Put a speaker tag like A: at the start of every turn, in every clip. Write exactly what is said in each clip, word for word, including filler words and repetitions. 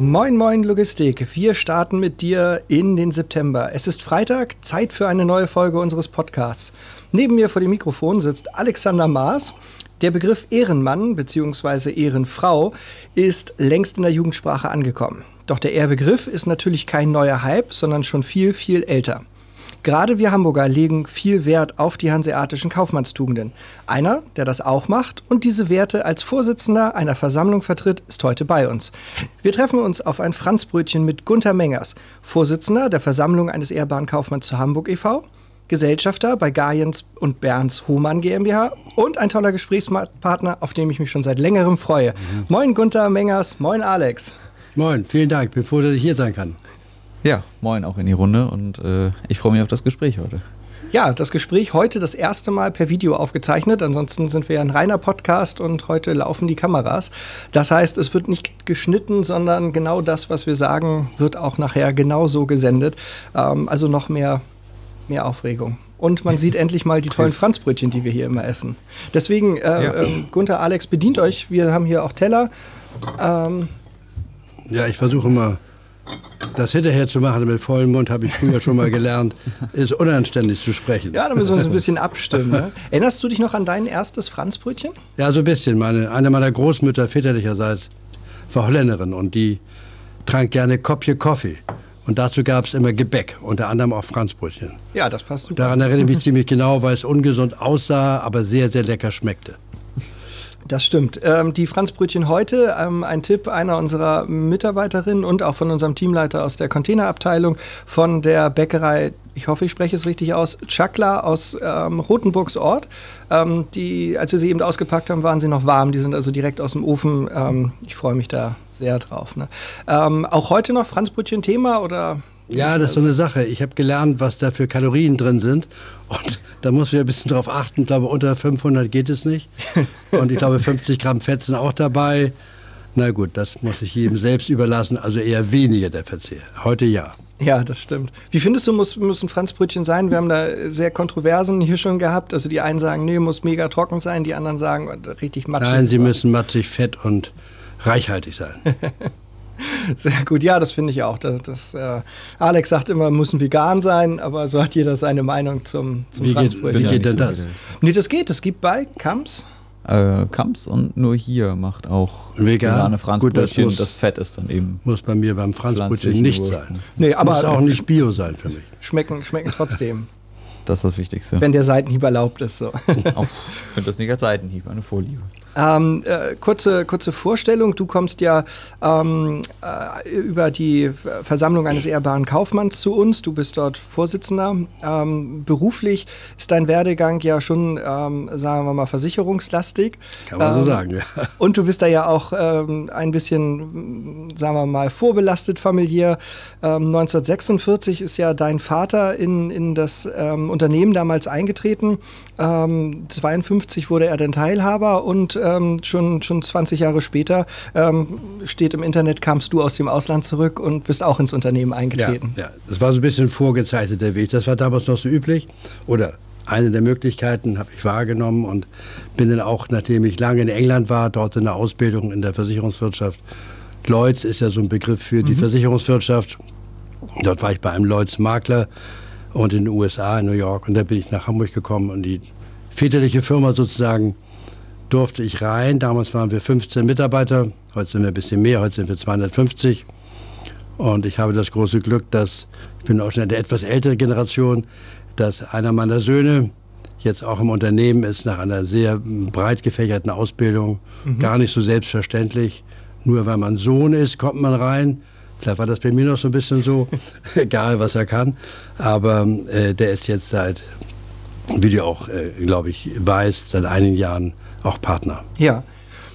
A: Moin Moin Logistik, wir starten mit dir in den September. Es ist Freitag, Zeit für eine neue Folge unseres Podcasts. Neben mir vor dem Mikrofon sitzt Alexander Maas. Der Begriff Ehrenmann bzw. Ehrenfrau ist längst in der Jugendsprache angekommen. Doch der Ehrbegriff ist natürlich kein neuer Hype, sondern schon viel, viel älter. Gerade wir Hamburger legen viel Wert auf die hanseatischen Kaufmannstugenden. Einer, der das auch macht und diese Werte als Vorsitzender einer Versammlung vertritt, ist heute bei uns. Wir treffen uns auf ein Franzbrötchen mit Gunther Mengers, Vorsitzender der Versammlung eines ehrbaren Kaufmanns zu Hamburg e V, Gesellschafter bei Gajens und Berns Hohmann GmbH und ein toller Gesprächspartner, auf den ich mich schon seit längerem freue. Mhm. Moin Gunther Mengers, moin Alex.
B: Moin, vielen Dank, bevor ich hier sein kann.
C: Ja, moin auch in die Runde und äh, ich freue mich auf das Gespräch heute.
A: Ja, das Gespräch heute das erste Mal per Video aufgezeichnet. Ansonsten sind wir ja ein reiner Podcast und heute laufen die Kameras. Das heißt, es wird nicht geschnitten, sondern genau das, was wir sagen, wird auch nachher genauso gesendet. Ähm, also noch mehr, mehr Aufregung. Und man sieht endlich mal die tollen Franzbrötchen, die wir hier immer essen. Deswegen, äh, ja. ähm, Gunther, Alex, bedient euch. Wir haben hier auch Teller. Ähm,
B: ja, ich versuche mal, das hinterher zu machen mit vollem Mund, habe ich früher schon mal gelernt, ist unanständig zu sprechen.
A: Ja, da müssen wir uns ein bisschen abstimmen. Ne? Erinnerst du dich noch an dein erstes Franzbrötchen?
B: Ja, so ein bisschen. Meine, eine meiner Großmütter väterlicherseits war Holländerin und die trank gerne Kopje Kaffee. Und dazu gab es immer Gebäck, unter anderem auch Franzbrötchen.
A: Ja, das passt super.
B: Daran erinnere ich mich ziemlich genau, weil es ungesund aussah, aber sehr, sehr lecker schmeckte.
A: Das stimmt. Ähm, die Franzbrötchen heute, ähm, ein Tipp einer unserer Mitarbeiterinnen und auch von unserem Teamleiter aus der Containerabteilung von der Bäckerei, ich hoffe, ich spreche es richtig aus, Chakla aus ähm, Rothenburgs Ort. Ähm, die, als wir sie eben ausgepackt haben, waren sie noch warm. Die sind also direkt aus dem Ofen. Ähm, ich freue mich da sehr drauf. Ne? Ähm, auch heute noch Franzbrötchen Thema oder?
B: Ja, das ist so eine Sache. Ich habe gelernt, was da für Kalorien drin sind. Und da muss man ein bisschen drauf achten. Ich glaube, unter fünfhundert geht es nicht. Und ich glaube, fünfzig Gramm Fett sind auch dabei. Na gut, das muss ich jedem selbst überlassen. Also eher weniger der Verzehr. Heute ja.
A: Ja, das stimmt. Wie findest du, muss, muss ein Franzbrötchen sein? Wir haben da sehr Kontroversen hier schon gehabt. Also die einen sagen, nee, muss mega trocken sein. Die anderen sagen, richtig matschig.
B: Nein, sie müssen matschig, fett und reichhaltig sein.
A: Sehr gut, ja, das finde ich auch. Das, das, äh, Alex sagt immer, muss vegan sein, aber so hat jeder seine Meinung zum, zum
B: wie
A: Franzbrötchen.
B: Geht, wie geht denn das?
A: Nee, das geht. Es gibt bei Kamps.
C: Äh, Kamps und nur hier macht auch
B: vegan?
C: vegane Franzbrötchen.
B: Gut, das, muss,
C: das Fett ist dann eben.
B: Muss bei mir beim Franzbrötchen nicht
C: Wurst.
B: sein.
A: Nee, aber
B: muss auch nicht Bio sein für mich.
A: Schmecken, schmecken trotzdem.
C: Das ist das Wichtigste.
A: Wenn der Seitenhieb erlaubt ist. So.
C: Auch, ich finde das nicht als Seitenhieb, eine Vorliebe.
A: Ähm, äh, kurze, kurze Vorstellung, du kommst ja ähm, äh, über die Versammlung eines ehrbaren Kaufmanns zu uns, du bist dort Vorsitzender. Ähm, beruflich ist dein Werdegang ja schon, ähm, sagen wir mal, versicherungslastig.
B: Kann man
A: ähm,
B: so sagen, ja.
A: Und du bist da ja auch ähm, ein bisschen, sagen wir mal, vorbelastet familiär. Ähm, neunzehnhundertsechsundvierzig ist ja dein Vater in, in das ähm, Unternehmen damals eingetreten. Ähm, zweiundfünfzig wurde er dann Teilhaber und ähm, schon, schon zwanzig Jahre später ähm, steht im Internet, kamst du aus dem Ausland zurück und bist auch ins Unternehmen eingetreten.
B: Ja, ja, das war so ein bisschen vorgezeichnet, der Weg. Das war damals noch so üblich. Oder eine der Möglichkeiten habe ich wahrgenommen und bin dann auch, nachdem ich lange in England war, dort in der Ausbildung in der Versicherungswirtschaft. Lloyds ist ja so ein Begriff für die mhm. Versicherungswirtschaft. Dort war ich bei einem Lloyds-Makler und in den U S A, in New York. Und da bin ich nach Hamburg gekommen und die väterliche Firma sozusagen durfte ich rein. Damals waren wir fünfzehn Mitarbeiter, heute sind wir ein bisschen mehr, heute sind wir zweihundertfünfzig. Und ich habe das große Glück, dass, ich bin auch schon in der etwas älteren Generation, dass einer meiner Söhne jetzt auch im Unternehmen ist, nach einer sehr breit gefächerten Ausbildung, mhm. gar nicht so selbstverständlich. Nur weil man Sohn ist, kommt man rein. Vielleicht war das bei mir noch so ein bisschen so, egal was er kann. Aber äh, der ist jetzt seit, wie du auch, äh, glaube ich, weißt, seit einigen Jahren auch Partner.
A: Ja.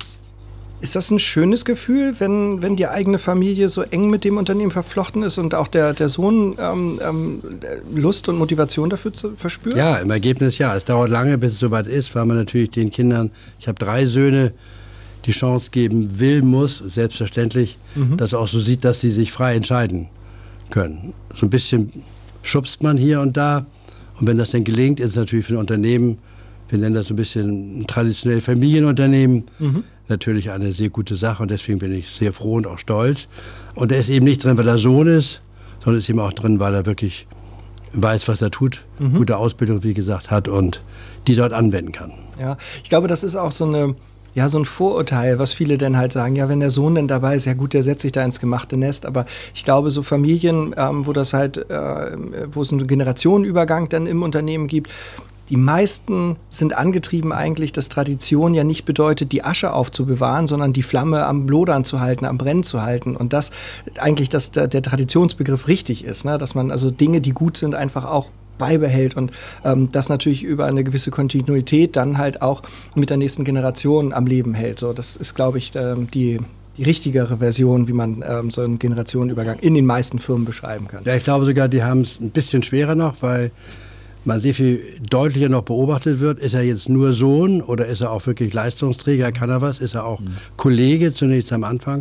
A: Ist das ein schönes Gefühl, wenn, wenn die eigene Familie so eng mit dem Unternehmen verflochten ist und auch der, der Sohn ähm, ähm, Lust und Motivation dafür zu, verspürt?
B: Ja, im Ergebnis ja. Es dauert lange, bis es soweit ist, weil man natürlich den Kindern, ich habe drei Söhne, die Chance geben will, muss, selbstverständlich, mhm. dass er auch so sieht, dass sie sich frei entscheiden können. So ein bisschen schubst man hier und da. Und wenn das dann gelingt, ist es natürlich für ein Unternehmen, wir nennen das so ein bisschen ein traditionell Familienunternehmen, mhm. natürlich eine sehr gute Sache und deswegen bin ich sehr froh und auch stolz. Und er ist eben nicht drin, weil er Sohn ist, sondern ist eben auch drin, weil er wirklich weiß, was er tut, mhm. gute Ausbildung, wie gesagt, hat und die dort anwenden kann.
A: Ja, ich glaube, das ist auch so eine, ja, so ein Vorurteil, was viele dann halt sagen, ja, wenn der Sohn denn dabei ist, ja gut, der setzt sich da ins gemachte Nest, aber ich glaube, so Familien, ähm, wo das halt, äh, wo es einen Generationenübergang dann im Unternehmen gibt, die meisten sind angetrieben eigentlich, dass Tradition ja nicht bedeutet, die Asche aufzubewahren, sondern die Flamme am Lodern zu halten, am Brennen zu halten. Und das eigentlich, dass der, der Traditionsbegriff richtig ist, ne? Dass man also Dinge, die gut sind, einfach auch beibehält und ähm, das natürlich über eine gewisse Kontinuität dann halt auch mit der nächsten Generation am Leben hält. So, das ist, glaube ich, ähm, die die richtigere Version, wie man ähm, so einen Generationenübergang in den meisten Firmen beschreiben kann.
B: Ja, ich glaube sogar, die haben es ein bisschen schwerer noch, weil man sehr viel deutlicher noch beobachtet wird. Ist er jetzt nur Sohn oder ist er auch wirklich Leistungsträger? Kann er was? Ist er auch mhm. Kollege zunächst am Anfang?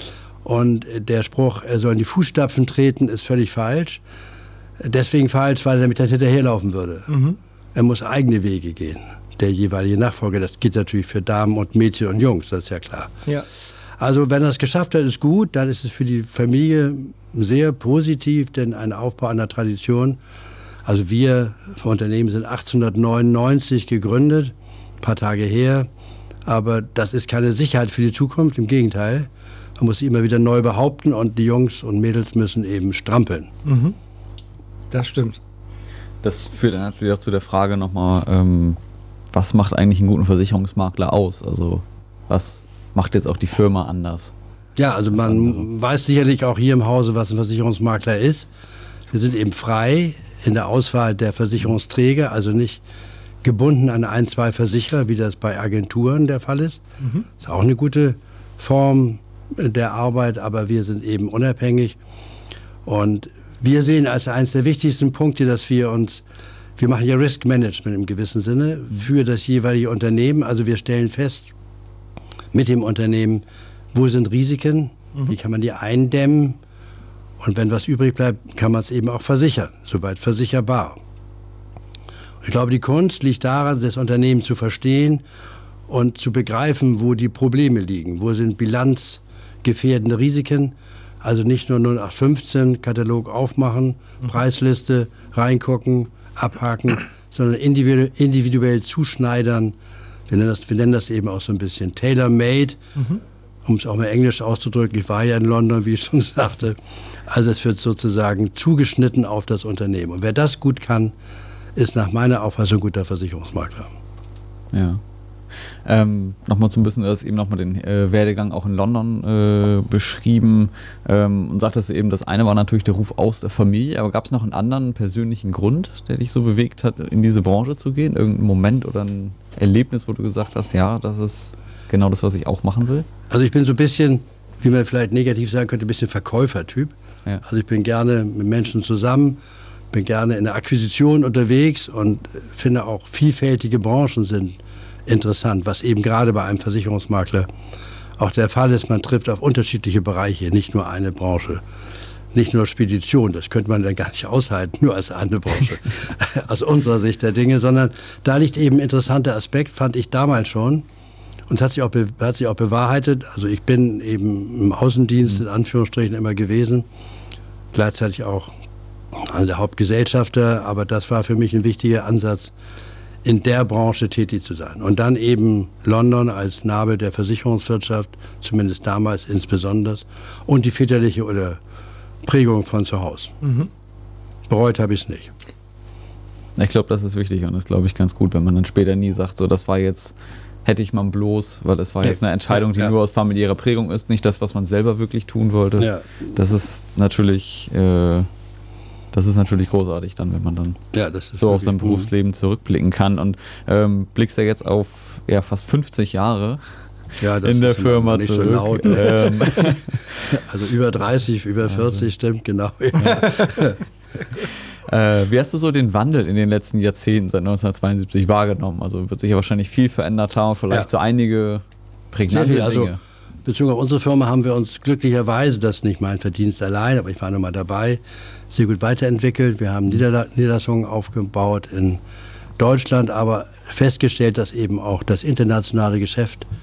B: Und der Spruch, er soll in die Fußstapfen treten, ist völlig falsch. Deswegen falsch, weil er damit hinterherlaufen würde. Mhm. Er muss eigene Wege gehen, der jeweilige Nachfolger. Das geht natürlich für Damen und Mädchen und Jungs, das ist ja klar.
A: Ja.
B: Also wenn er es geschafft hat, ist gut, dann ist es für die Familie sehr positiv, denn ein Aufbau einer Tradition. Also wir vom Unternehmen sind achtzehnhundertneunundneunzig gegründet, ein paar Tage her, aber das ist keine Sicherheit für die Zukunft, im Gegenteil. Man muss sich immer wieder neu behaupten und die Jungs und Mädels müssen eben strampeln.
A: Mhm. Das stimmt.
C: Das führt dann natürlich auch zu der Frage nochmal, ähm, was macht eigentlich einen guten Versicherungsmakler aus? Also was macht jetzt auch die Firma anders?
B: Ja, also man weiß sicherlich auch hier im Hause, was ein Versicherungsmakler ist. Wir sind eben frei in der Auswahl der Versicherungsträger, also nicht gebunden an ein, zwei Versicherer, wie das bei Agenturen der Fall ist. Mhm. Ist auch eine gute Form der Arbeit, aber wir sind eben unabhängig. Und wir sehen als eines der wichtigsten Punkte, dass wir uns, wir machen ja Risk Management im gewissen Sinne für das jeweilige Unternehmen. Also wir stellen fest mit dem Unternehmen, wo sind Risiken, mhm. wie kann man die eindämmen. Und wenn was übrig bleibt, kann man es eben auch versichern, soweit versicherbar. Ich glaube, die Kunst liegt daran, das Unternehmen zu verstehen und zu begreifen, wo die Probleme liegen. Wo sind bilanzgefährdende Risiken? Also nicht nur null acht fünfzehn Katalog aufmachen, mhm. Preisliste reingucken, abhaken, sondern individu- individuell zuschneidern. Wir nennen, das, wir nennen das eben auch so ein bisschen tailor-made. Mhm. Um es auch mal englisch auszudrücken, ich war ja in London, wie ich schon sagte. Also es wird sozusagen zugeschnitten auf das Unternehmen. Und wer das gut kann, ist nach meiner Auffassung ein guter Versicherungsmakler.
C: Ja. Ähm, nochmal so ein bisschen, du hast eben nochmal den äh, Werdegang auch in London äh, beschrieben ähm, und sagtest eben, das eine war natürlich der Ruf aus der Familie, aber gab es noch einen anderen persönlichen Grund, der dich so bewegt hat, in diese Branche zu gehen? Irgendein Moment oder ein Erlebnis, wo du gesagt hast, ja, das ist genau das, was ich auch machen will?
B: Also ich bin so ein bisschen, wie man vielleicht negativ sagen könnte, ein bisschen Verkäufertyp. Ja. Also ich bin gerne mit Menschen zusammen, bin gerne in der Akquisition unterwegs und finde auch vielfältige Branchen sind interessant, was eben gerade bei einem Versicherungsmakler auch der Fall ist. Man trifft auf unterschiedliche Bereiche, nicht nur eine Branche. Nicht nur Spedition, das könnte man dann gar nicht aushalten, nur als eine Branche, aus unserer Sicht der Dinge, sondern da liegt eben ein interessanter Aspekt, fand ich damals schon. Und es hat sich auch, be- hat sich auch bewahrheitet. Also ich bin eben im Außendienst in Anführungsstrichen immer gewesen, gleichzeitig auch also der Hauptgesellschafter, aber das war für mich ein wichtiger Ansatz, in der Branche tätig zu sein. Und dann eben London als Nabel der Versicherungswirtschaft, zumindest damals insbesondere, und die väterliche oder Prägung von zu Hause. Mhm. Bereut habe ich es nicht.
C: Ich glaube, das ist wichtig und ist, glaube ich, ganz gut, wenn man dann später nie sagt, so das war jetzt, hätte ich mal bloß, weil das war jetzt eine Entscheidung, die ja. nur aus familiärer Prägung ist, nicht das, was man selber wirklich tun wollte. Ja. Das ist natürlich... Äh, Das ist natürlich großartig dann, wenn man dann
B: ja, das ist
C: so auf sein Berufsleben zurückblicken kann. Und ähm, blickst ja jetzt auf ja, fast fünfzig Jahre
B: ja, das
C: in der
B: ist
C: Firma
B: nicht
C: zurück.
B: So laut, ne? ähm. Also über dreißig, über vierzig, also. Stimmt, genau. Ja.
C: äh, wie hast du so den Wandel in den letzten Jahrzehnten seit neunzehnhundertzweiundsiebzig wahrgenommen? Also wird sich ja wahrscheinlich viel verändert haben, vielleicht ja. so einige prägnante Dinge.
B: Also, bezogen auf unsere Firma haben wir uns glücklicherweise, das ist nicht mein Verdienst allein, aber ich war noch mal dabei, sehr gut weiterentwickelt. Wir haben Niederla- Niederlassungen aufgebaut in Deutschland, aber festgestellt, dass eben auch das internationale Geschäft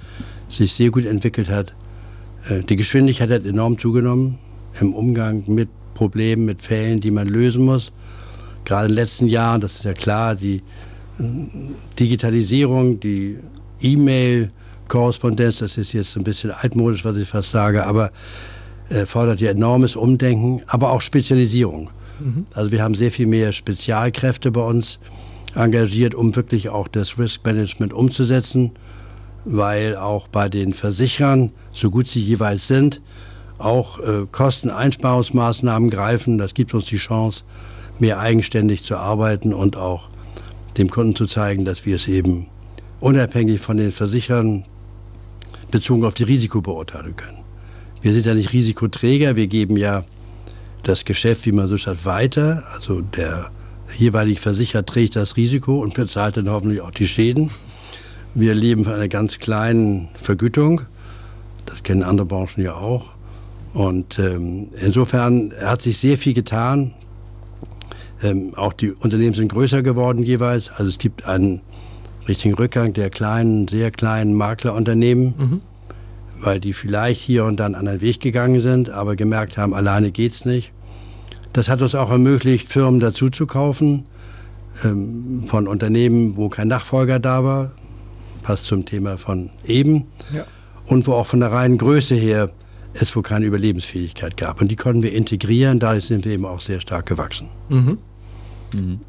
B: sich sehr gut entwickelt hat. Äh, die Geschwindigkeit hat enorm zugenommen im Umgang mit Problemen, mit Fällen, die man lösen muss. Gerade in den letzten Jahren, das ist ja klar, die äh, Digitalisierung, die E-Mail-Korrespondenz, das ist jetzt ein bisschen altmodisch, was ich fast sage, aber äh, fordert ja enormes Umdenken, aber auch Spezialisierung. Mhm. Also wir haben sehr viel mehr Spezialkräfte bei uns engagiert, um wirklich auch das Risk-Management umzusetzen, weil auch bei den Versicherern, so gut sie jeweils sind, auch äh, Kosteneinsparungsmaßnahmen greifen. Das gibt uns die Chance, mehr eigenständig zu arbeiten und auch dem Kunden zu zeigen, dass wir es eben unabhängig von den Versicherern bezogen auf die Risiko beurteilen können. Wir sind ja nicht Risikoträger, wir geben ja das Geschäft, wie man so sagt, weiter. Also der jeweilige Versicherer trägt das Risiko und bezahlt dann hoffentlich auch die Schäden. Wir leben von einer ganz kleinen Vergütung. Das kennen andere Branchen ja auch. Und ähm, insofern hat sich sehr viel getan. Ähm, auch die Unternehmen sind größer geworden jeweils. Also es gibt einen richtigen Rückgang der kleinen, sehr kleinen Maklerunternehmen, mhm. weil die vielleicht hier und dann einen anderen Weg gegangen sind, aber gemerkt haben, alleine geht's nicht. Das hat uns auch ermöglicht, Firmen dazu zu kaufen, ähm, von Unternehmen, wo kein Nachfolger da war. Passt zum Thema von eben. Ja. Und wo auch von der reinen Größe her es wohl keine Überlebensfähigkeit gab. Und die konnten wir integrieren, dadurch sind wir eben auch sehr stark gewachsen.
C: Mhm. Mhm.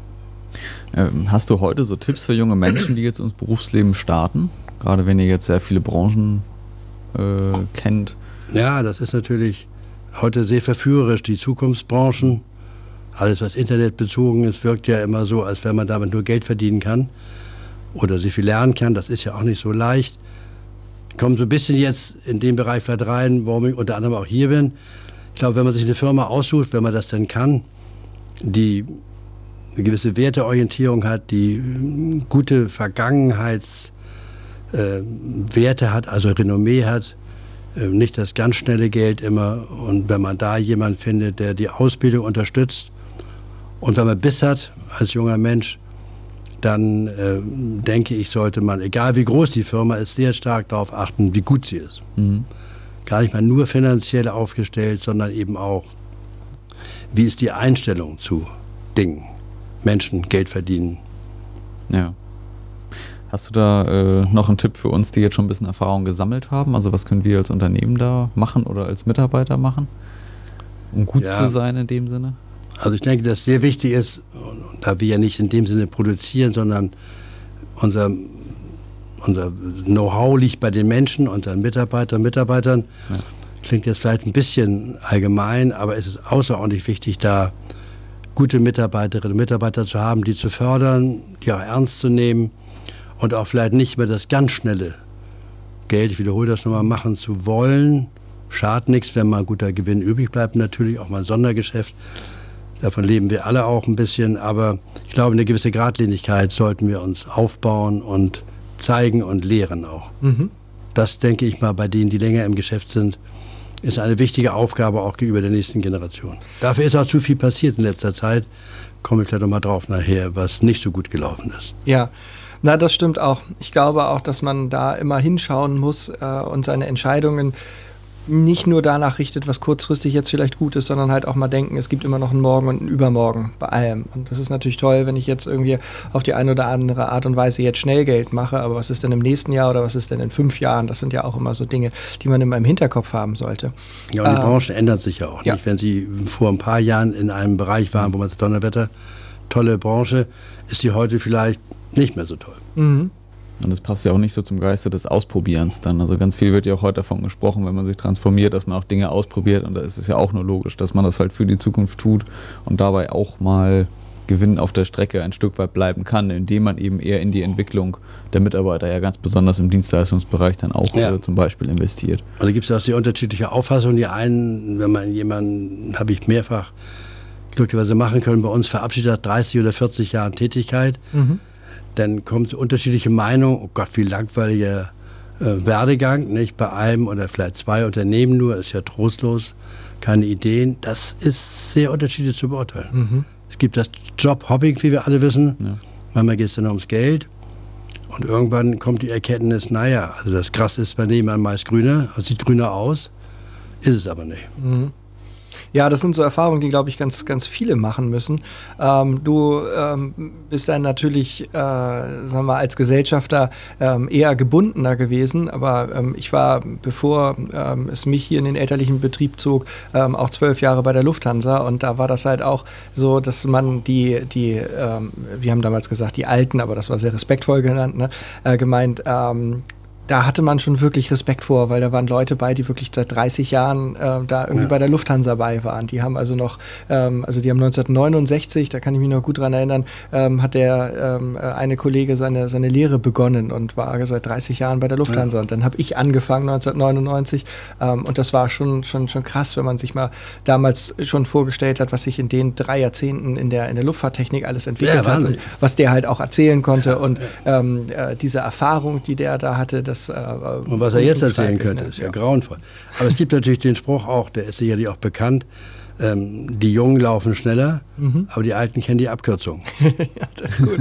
C: Ähm, hast du heute so Tipps für junge Menschen, die jetzt ins Berufsleben starten? Gerade wenn ihr jetzt sehr viele Branchen äh, kennt.
B: Ja, das ist natürlich heute sehr verführerisch, die Zukunftsbranchen. Alles, was internetbezogen ist, wirkt ja immer so, als wenn man damit nur Geld verdienen kann oder sehr viel lernen kann. Das ist ja auch nicht so leicht. Ich komme so ein bisschen jetzt in den Bereich vielleicht rein, warum ich unter anderem auch hier bin. Ich glaube, wenn man sich eine Firma aussucht, wenn man das denn kann, die eine gewisse Werteorientierung hat, die gute Vergangenheitswerte äh, hat, also Renommee hat, äh, nicht das ganz schnelle Geld immer. Und wenn man da jemanden findet, der die Ausbildung unterstützt und wenn man Biss hat als junger Mensch, dann äh, denke ich, sollte man, egal wie groß die Firma ist, sehr stark darauf achten, wie gut sie ist. Mhm. Gar nicht mal nur finanziell aufgestellt, sondern eben auch, wie ist die Einstellung zu Dingen, Menschen, Geld verdienen.
C: Ja. Hast du da äh, noch einen Tipp für uns, die jetzt schon ein bisschen Erfahrung gesammelt haben? Also was können wir als Unternehmen da machen oder als Mitarbeiter machen, um gut ja. zu sein in dem Sinne?
B: Also ich denke, dass sehr wichtig ist, da wir ja nicht in dem Sinne produzieren, sondern unser, unser Know-how liegt bei den Menschen, unseren Mitarbeitern, Mitarbeitern. Ja. Klingt jetzt vielleicht ein bisschen allgemein, aber es ist außerordentlich wichtig, da gute Mitarbeiterinnen und Mitarbeiter zu haben, die zu fördern, die auch ernst zu nehmen und auch vielleicht nicht mehr das ganz schnelle Geld, ich wiederhole das nochmal, machen zu wollen. Schadet nichts, wenn mal ein guter Gewinn übrig bleibt, natürlich auch mal ein Sondergeschäft. Davon leben wir alle auch ein bisschen, aber ich glaube, eine gewisse Geradlinigkeit sollten wir uns aufbauen und zeigen und lehren auch. Mhm. Das, denke ich mal, bei denen, die länger im Geschäft sind, ist eine wichtige Aufgabe auch gegenüber der nächsten Generation. Dafür ist auch zu viel passiert in letzter Zeit. Komme ich gleich nochmal drauf nachher, was nicht so gut gelaufen ist.
A: Ja, na, das stimmt auch. Ich glaube auch, dass man da immer hinschauen muss äh, und seine Entscheidungen nicht nur danach richtet, was kurzfristig jetzt vielleicht gut ist, sondern halt auch mal denken, es gibt immer noch einen Morgen und einen Übermorgen bei allem. Und das ist natürlich toll, wenn ich jetzt irgendwie auf die eine oder andere Art und Weise jetzt schnell Geld mache, aber was ist denn im nächsten Jahr oder was ist denn in fünf Jahren? Das sind ja auch immer so Dinge, die man immer im Hinterkopf haben sollte.
B: Ja, und die ähm, Branche ändert sich ja auch. Ja. Nicht? Wenn Sie vor ein paar Jahren in einem Bereich waren, wo man sagt, Donnerwetter, tolle Branche, ist sie heute vielleicht nicht mehr so toll.
C: Mhm. Und das passt ja auch nicht so zum Geiste des Ausprobierens dann. Also ganz viel wird ja auch heute davon gesprochen, wenn man sich transformiert, dass man auch Dinge ausprobiert. Und da ist es ja auch nur logisch, dass man das halt für die Zukunft tut und dabei auch mal Gewinn auf der Strecke ein Stück weit bleiben kann, indem man eben eher in die Entwicklung der Mitarbeiter ja ganz besonders im Dienstleistungsbereich dann auch ja. äh, zum Beispiel investiert.
B: Und da gibt es auch sehr unterschiedliche Auffassungen. Die einen, wenn man jemanden, habe ich mehrfach glücklicherweise machen können, bei uns verabschiedet hat, dreißig oder vierzig Jahre Tätigkeit, mhm. dann kommt unterschiedliche Meinungen, oh Gott, wie langweiliger äh, Werdegang, nicht? Bei einem oder vielleicht zwei Unternehmen nur, ist ja trostlos, keine Ideen. Das ist sehr unterschiedlich zu beurteilen. Mhm. Es gibt das Job-Hopping, wie wir alle wissen. Ja. Manchmal geht es dann ums Geld. Und irgendwann kommt die Erkenntnis, naja, also das Gras ist bei nebenan meist grüner, es sieht grüner aus, ist es aber nicht.
A: Mhm. Ja, das sind so Erfahrungen, die, glaube ich, ganz, ganz viele machen müssen. Ähm, du ähm, bist dann natürlich, äh, sagen wir mal, als Gesellschafter ähm, eher gebundener gewesen, aber ähm, ich war, bevor ähm, es mich hier in den elterlichen Betrieb zog, ähm, auch zwölf Jahre bei der Lufthansa, und da war das halt auch so, dass man die, die ähm, wir haben damals gesagt, die Alten, aber das war sehr respektvoll genannt, ne, äh, gemeint, ähm, da hatte man schon wirklich Respekt vor, weil da waren Leute bei, die wirklich seit dreißig Jahren äh, da irgendwie ja. bei der Lufthansa bei waren. Die haben also noch, ähm, also die haben neunzehnhundertneunundsechzig, da kann ich mich noch gut dran erinnern, ähm, hat der ähm, eine Kollege seine, seine Lehre begonnen und war seit dreißig Jahren bei der Lufthansa. Ja. Und dann habe ich angefangen neunzehnhundertneunundneunzig ähm, und das war schon, schon, schon krass, wenn man sich mal damals schon vorgestellt hat, was sich in den drei Jahrzehnten in der, in der Luftfahrttechnik alles entwickelt ja, hat und was der halt auch erzählen konnte ja, und ähm, äh, diese Erfahrung, die der da hatte, das
B: und was er jetzt erzählen könnte, ist ja, ja grauenvoll. Aber es gibt natürlich den Spruch auch, der ist sicherlich auch bekannt, ähm, die Jungen laufen schneller, mhm. aber die Alten kennen die Abkürzung.
A: Ja, das ist gut.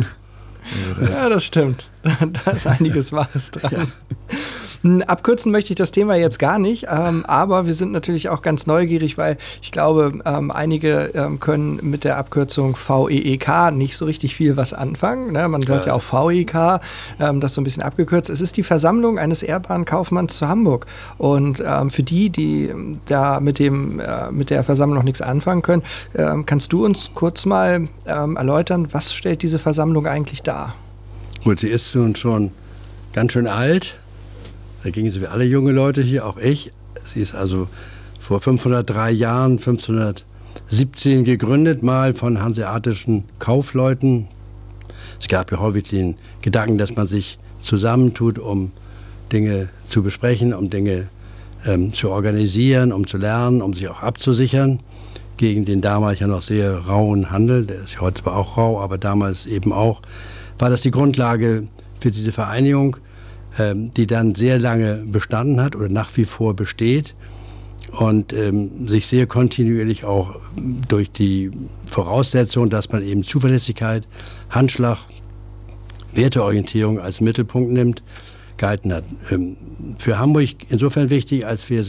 A: Ja, das stimmt. Da ist einiges Wahres dran. Ja. Abkürzen möchte ich das Thema jetzt gar nicht, ähm, aber wir sind natürlich auch ganz neugierig, weil ich glaube, ähm, einige ähm, können mit der Abkürzung V E E K nicht so richtig viel was anfangen. Ne? Man sagt ja, ja auch V E K, ähm, das so ein bisschen abgekürzt. Es ist die Versammlung eines Ehrbahnkaufmanns zu Hamburg. Und ähm, für die, die da mit, dem, äh, mit der Versammlung noch nichts anfangen können, ähm, kannst du uns kurz mal ähm, erläutern, was stellt diese Versammlung eigentlich dar?
B: Gut, sie ist nun schon ganz schön alt. Da gingen so wie alle junge Leute hier, auch ich. Sie ist also vor fünfhundertdrei Jahren, fünfzehnhundertsiebzehn gegründet, mal von hanseatischen Kaufleuten. Es gab ja häufig den Gedanken, dass man sich zusammentut, um Dinge zu besprechen, um Dinge ähm, zu organisieren, um zu lernen, um sich auch abzusichern gegen den damals ja noch sehr rauen Handel. Der ist ja heute zwar auch rau, aber damals eben auch. War das die Grundlage für diese Vereinigung, die dann sehr lange bestanden hat oder nach wie vor besteht und ähm, sich sehr kontinuierlich auch durch die Voraussetzung, dass man eben Zuverlässigkeit, Handschlag, Werteorientierung als Mittelpunkt nimmt, gehalten hat. Ähm, für Hamburg insofern wichtig, als wir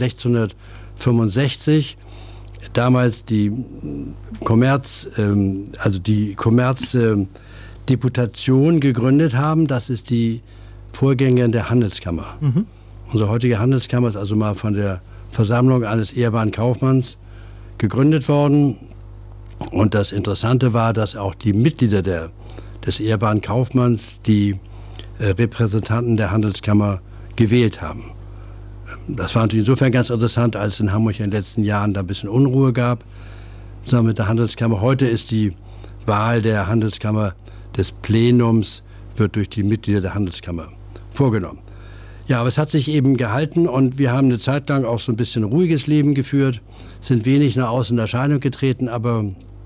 B: sechzehnhundertfünfundsechzig damals die Kommerz, ähm, also die Kommerzdeputation äh, gegründet haben. Das ist die Vorgänger der Handelskammer. Mhm. Unsere heutige Handelskammer ist also mal von der Versammlung eines Ehrbahnkaufmanns gegründet worden. Und das Interessante war, dass auch die Mitglieder der, des Ehrbahnkaufmanns die äh, Repräsentanten der Handelskammer gewählt haben. Das war natürlich insofern ganz interessant, als es in Hamburg in den letzten Jahren da ein bisschen Unruhe gab, zusammen mit der Handelskammer. Heute ist die Wahl der Handelskammer des Plenums, wird durch die Mitglieder der Handelskammer vorgenommen. Ja, aber es hat sich eben gehalten und wir haben eine Zeit lang auch so ein bisschen ruhiges Leben geführt, sind wenig nach außen in Erscheinung getreten, aber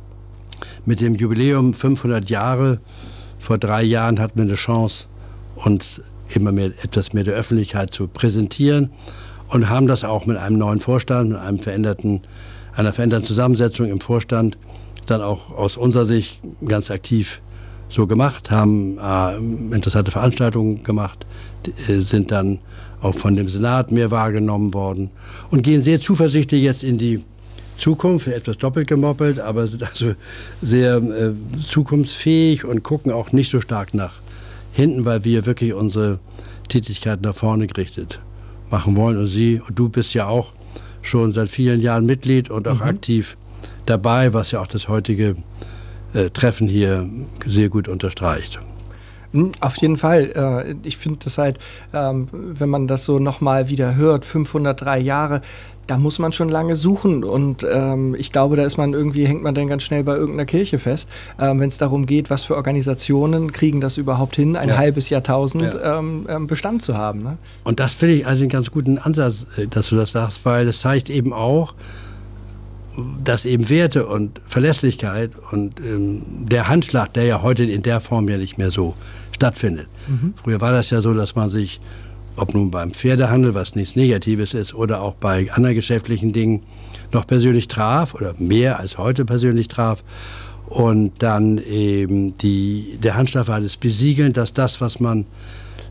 B: mit dem Jubiläum fünfhundert Jahre, vor drei Jahren hatten wir eine Chance, uns immer mehr, etwas mehr der Öffentlichkeit zu präsentieren und haben das auch mit einem neuen Vorstand, mit einem veränderten, einer veränderten Zusammensetzung im Vorstand dann auch aus unserer Sicht ganz aktiv so gemacht, haben äh, interessante Veranstaltungen gemacht, äh, sind dann auch von dem Senat mehr wahrgenommen worden und gehen sehr zuversichtlich jetzt in die Zukunft, etwas doppelt gemoppelt, aber also sehr äh, zukunftsfähig und gucken auch nicht so stark nach hinten, weil wir wirklich unsere Tätigkeit nach vorne gerichtet machen wollen. Und Sie, und du bist ja auch schon seit vielen Jahren Mitglied und auch mhm. aktiv dabei, was ja auch das heutige Äh, Treffen hier sehr gut unterstreicht.
A: Auf jeden Fall. Ich finde das halt, wenn man das so nochmal wieder hört, fünfhundertdrei Jahre, da muss man schon lange suchen und ich glaube, da ist man irgendwie, hängt man dann ganz schnell bei irgendeiner Kirche fest, wenn es darum geht, was für Organisationen kriegen das überhaupt hin, ein ja. halbes Jahrtausend ja. Bestand zu haben. Ne?
B: Und das finde ich also einen ganz guten Ansatz, dass du das sagst, weil es zeigt eben auch, dass eben Werte und Verlässlichkeit und ähm, der Handschlag, der ja heute in der Form ja nicht mehr so stattfindet. Mhm. Früher war das ja so, dass man sich, ob nun beim Pferdehandel, was nichts Negatives ist, oder auch bei anderen geschäftlichen Dingen, noch persönlich traf oder mehr als heute persönlich traf. Und dann eben die, der Handschlag war das Besiegeln, dass das, was man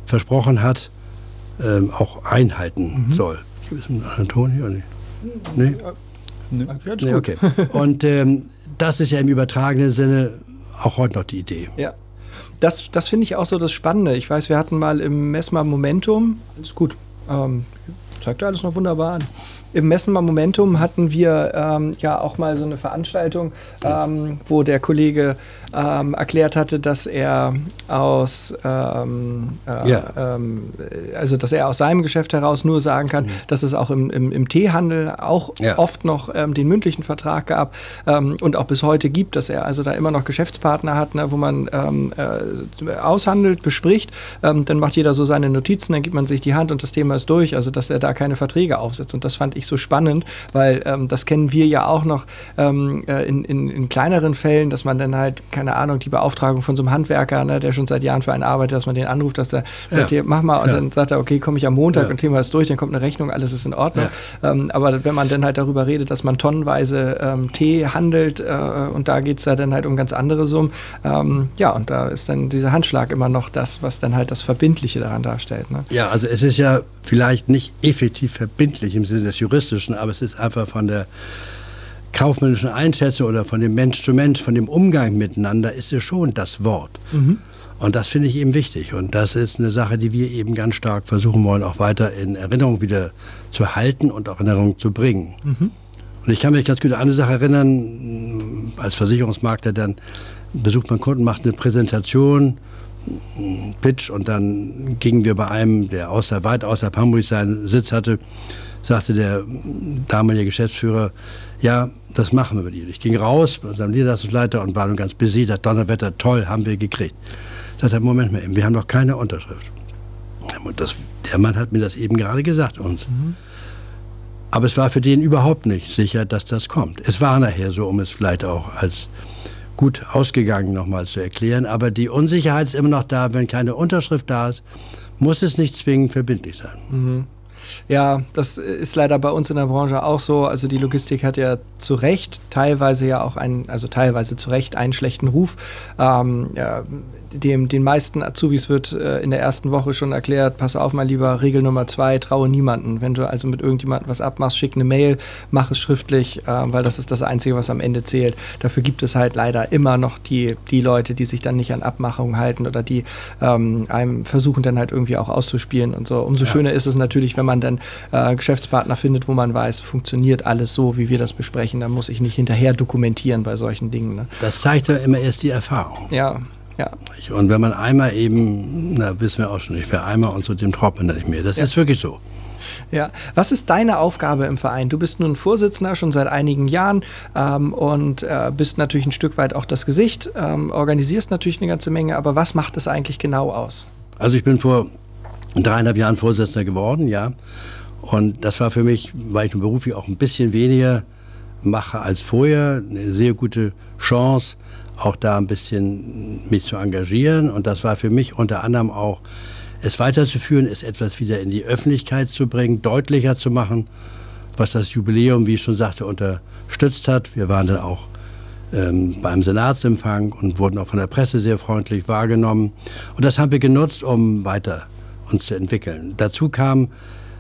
B: versprochen hat, ähm, auch einhalten
A: Mhm.
B: soll. Gibt es einen anderen Ton hier oder nicht? Nee?
A: Ja, das ist
B: Nee,
A: gut.
B: okay. Und ähm, das ist ja im übertragenen Sinne auch heute noch die Idee.
A: Ja. Das, das finde ich auch so das Spannende. Ich weiß, wir hatten mal im Messmer Momentum, ist gut, ähm, zeigt ja alles noch wunderbar an. Im Messmer Momentum hatten wir ähm, ja auch mal so eine Veranstaltung, ähm, wo der Kollege ähm, erklärt hatte, dass er aus ähm, äh,
B: Ja.
A: ähm, also dass er aus seinem Geschäft heraus nur sagen kann,
B: Mhm.
A: dass es auch im, im, im Teehandel auch
B: Ja.
A: oft noch ähm, den mündlichen Vertrag gab ähm, und auch bis heute gibt, dass er also da immer noch Geschäftspartner hat, ne, wo man ähm, äh, aushandelt, bespricht, ähm, dann macht jeder so seine Notizen, dann gibt man sich die Hand und das Thema ist durch, also dass er da keine Verträge aufsetzt, und das fand ich so spannend, weil ähm, das kennen wir ja auch noch ähm, äh, in, in, in kleineren Fällen, dass man dann halt, keine Ahnung, die Beauftragung von so einem Handwerker, ne, der schon seit Jahren für einen arbeitet, dass man den anruft, dass der sagt,
B: Ja,
A: hier, mach mal, und
B: klar.
A: dann sagt er, okay, komme ich am Montag
B: Ja.
A: und Thema ist durch, dann kommt eine Rechnung, alles ist in Ordnung. Ähm, aber wenn man dann halt darüber redet, dass man tonnenweise ähm, Tee handelt äh, und da geht es ja dann halt um ganz andere Summen, ähm, ja, und da ist dann dieser Handschlag immer noch das, was dann halt das Verbindliche daran darstellt. Ne?
B: Ja, also es ist ja vielleicht nicht effektiv verbindlich im Sinne des Juristischen, aber es ist einfach von der kaufmännischen Einschätzung oder von dem Mensch zu Mensch, von dem Umgang miteinander, ist es schon das Wort.
A: Mhm.
B: Und das finde ich eben wichtig. Und das ist eine Sache, die wir eben ganz stark versuchen wollen, auch weiter in Erinnerung wieder zu halten und auch in Erinnerung zu bringen.
A: Mhm.
B: Und ich kann mich ganz gut an eine Sache erinnern, als Versicherungsmakler dann besucht man Kunden, macht eine Präsentation, einen Pitch, und dann gingen wir bei einem, der außer, weit außerhalb Hamburg seinen Sitz hatte, sagte der damalige Geschäftsführer, ja, das machen wir mit Ihnen. Ich ging raus mit unserem Niederlassungsleiter und war nun ganz busy, das Donnerwetter, toll, haben wir gekriegt. Ich sagte, Moment mal eben, wir haben noch keine Unterschrift. Und das, der Mann hat mir das eben gerade gesagt, uns.
A: Mhm.
B: Aber es war für den überhaupt nicht sicher, dass das kommt. Es war nachher so, um es vielleicht auch als gut ausgegangen nochmal zu erklären, aber die Unsicherheit ist immer noch da, wenn keine Unterschrift da ist, muss es nicht zwingend verbindlich sein.
A: Mhm. Ja, das ist leider bei uns in der Branche auch so. Also die Logistik hat ja zu Recht teilweise ja auch einen, also teilweise zu Recht einen schlechten Ruf. Ähm, ja, dem, den meisten Azubis wird äh, in der ersten Woche schon erklärt, pass auf mein Lieber, Regel Nummer zwei, traue niemanden. Wenn du also mit irgendjemandem was abmachst, schick eine Mail, mach es schriftlich, äh, weil das ist das Einzige, was am Ende zählt. Dafür gibt es halt leider immer noch die, die Leute, die sich dann nicht an Abmachungen halten oder die ähm, einem versuchen dann halt irgendwie auch auszuspielen und so. Umso
B: Ja.
A: schöner ist es natürlich, wenn man dann äh, Geschäftspartner findet, wo man weiß, funktioniert alles so, wie wir das besprechen. Da muss ich nicht hinterher dokumentieren bei solchen Dingen. Ne?
B: Das zeigt ja immer erst die Erfahrung.
A: Ja, ja.
B: Und wenn man einmal eben, na wissen wir auch schon nicht, wer einmal und so dem Tropfen nicht mehr. Das
A: Ja.
B: ist wirklich so.
A: Ja, was ist deine Aufgabe im Verein? Du bist nun Vorsitzender schon seit einigen Jahren ähm, und äh, bist natürlich ein Stück weit auch das Gesicht, ähm, organisierst natürlich eine ganze Menge, aber was macht es eigentlich genau aus?
B: Also ich bin vor dreieinhalb Jahren Vorsitzender geworden, ja. Und das war für mich, weil ich nun beruflich auch ein bisschen weniger mache als vorher, eine sehr gute Chance, auch da ein bisschen mich zu engagieren. Und das war für mich unter anderem auch, es weiterzuführen, es etwas wieder in die Öffentlichkeit zu bringen, deutlicher zu machen, was das Jubiläum, wie ich schon sagte, unterstützt hat. Wir waren dann auch ähm, beim Senatsempfang und wurden auch von der Presse sehr freundlich wahrgenommen. Und das haben wir genutzt, um weiter uns zu entwickeln. Dazu kam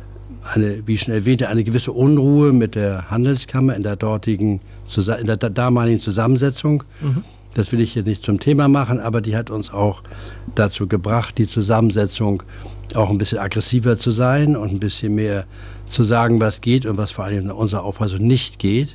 B: eine, wie ich schon erwähnte, eine gewisse Unruhe mit der Handelskammer in der dortigen, in der damaligen Zusammensetzung. Mhm. Das will ich hier nicht zum Thema machen, aber die hat uns auch dazu gebracht, die Zusammensetzung auch ein bisschen aggressiver zu sein und ein bisschen mehr zu sagen, was geht und was vor allem in unserer Auffassung nicht geht.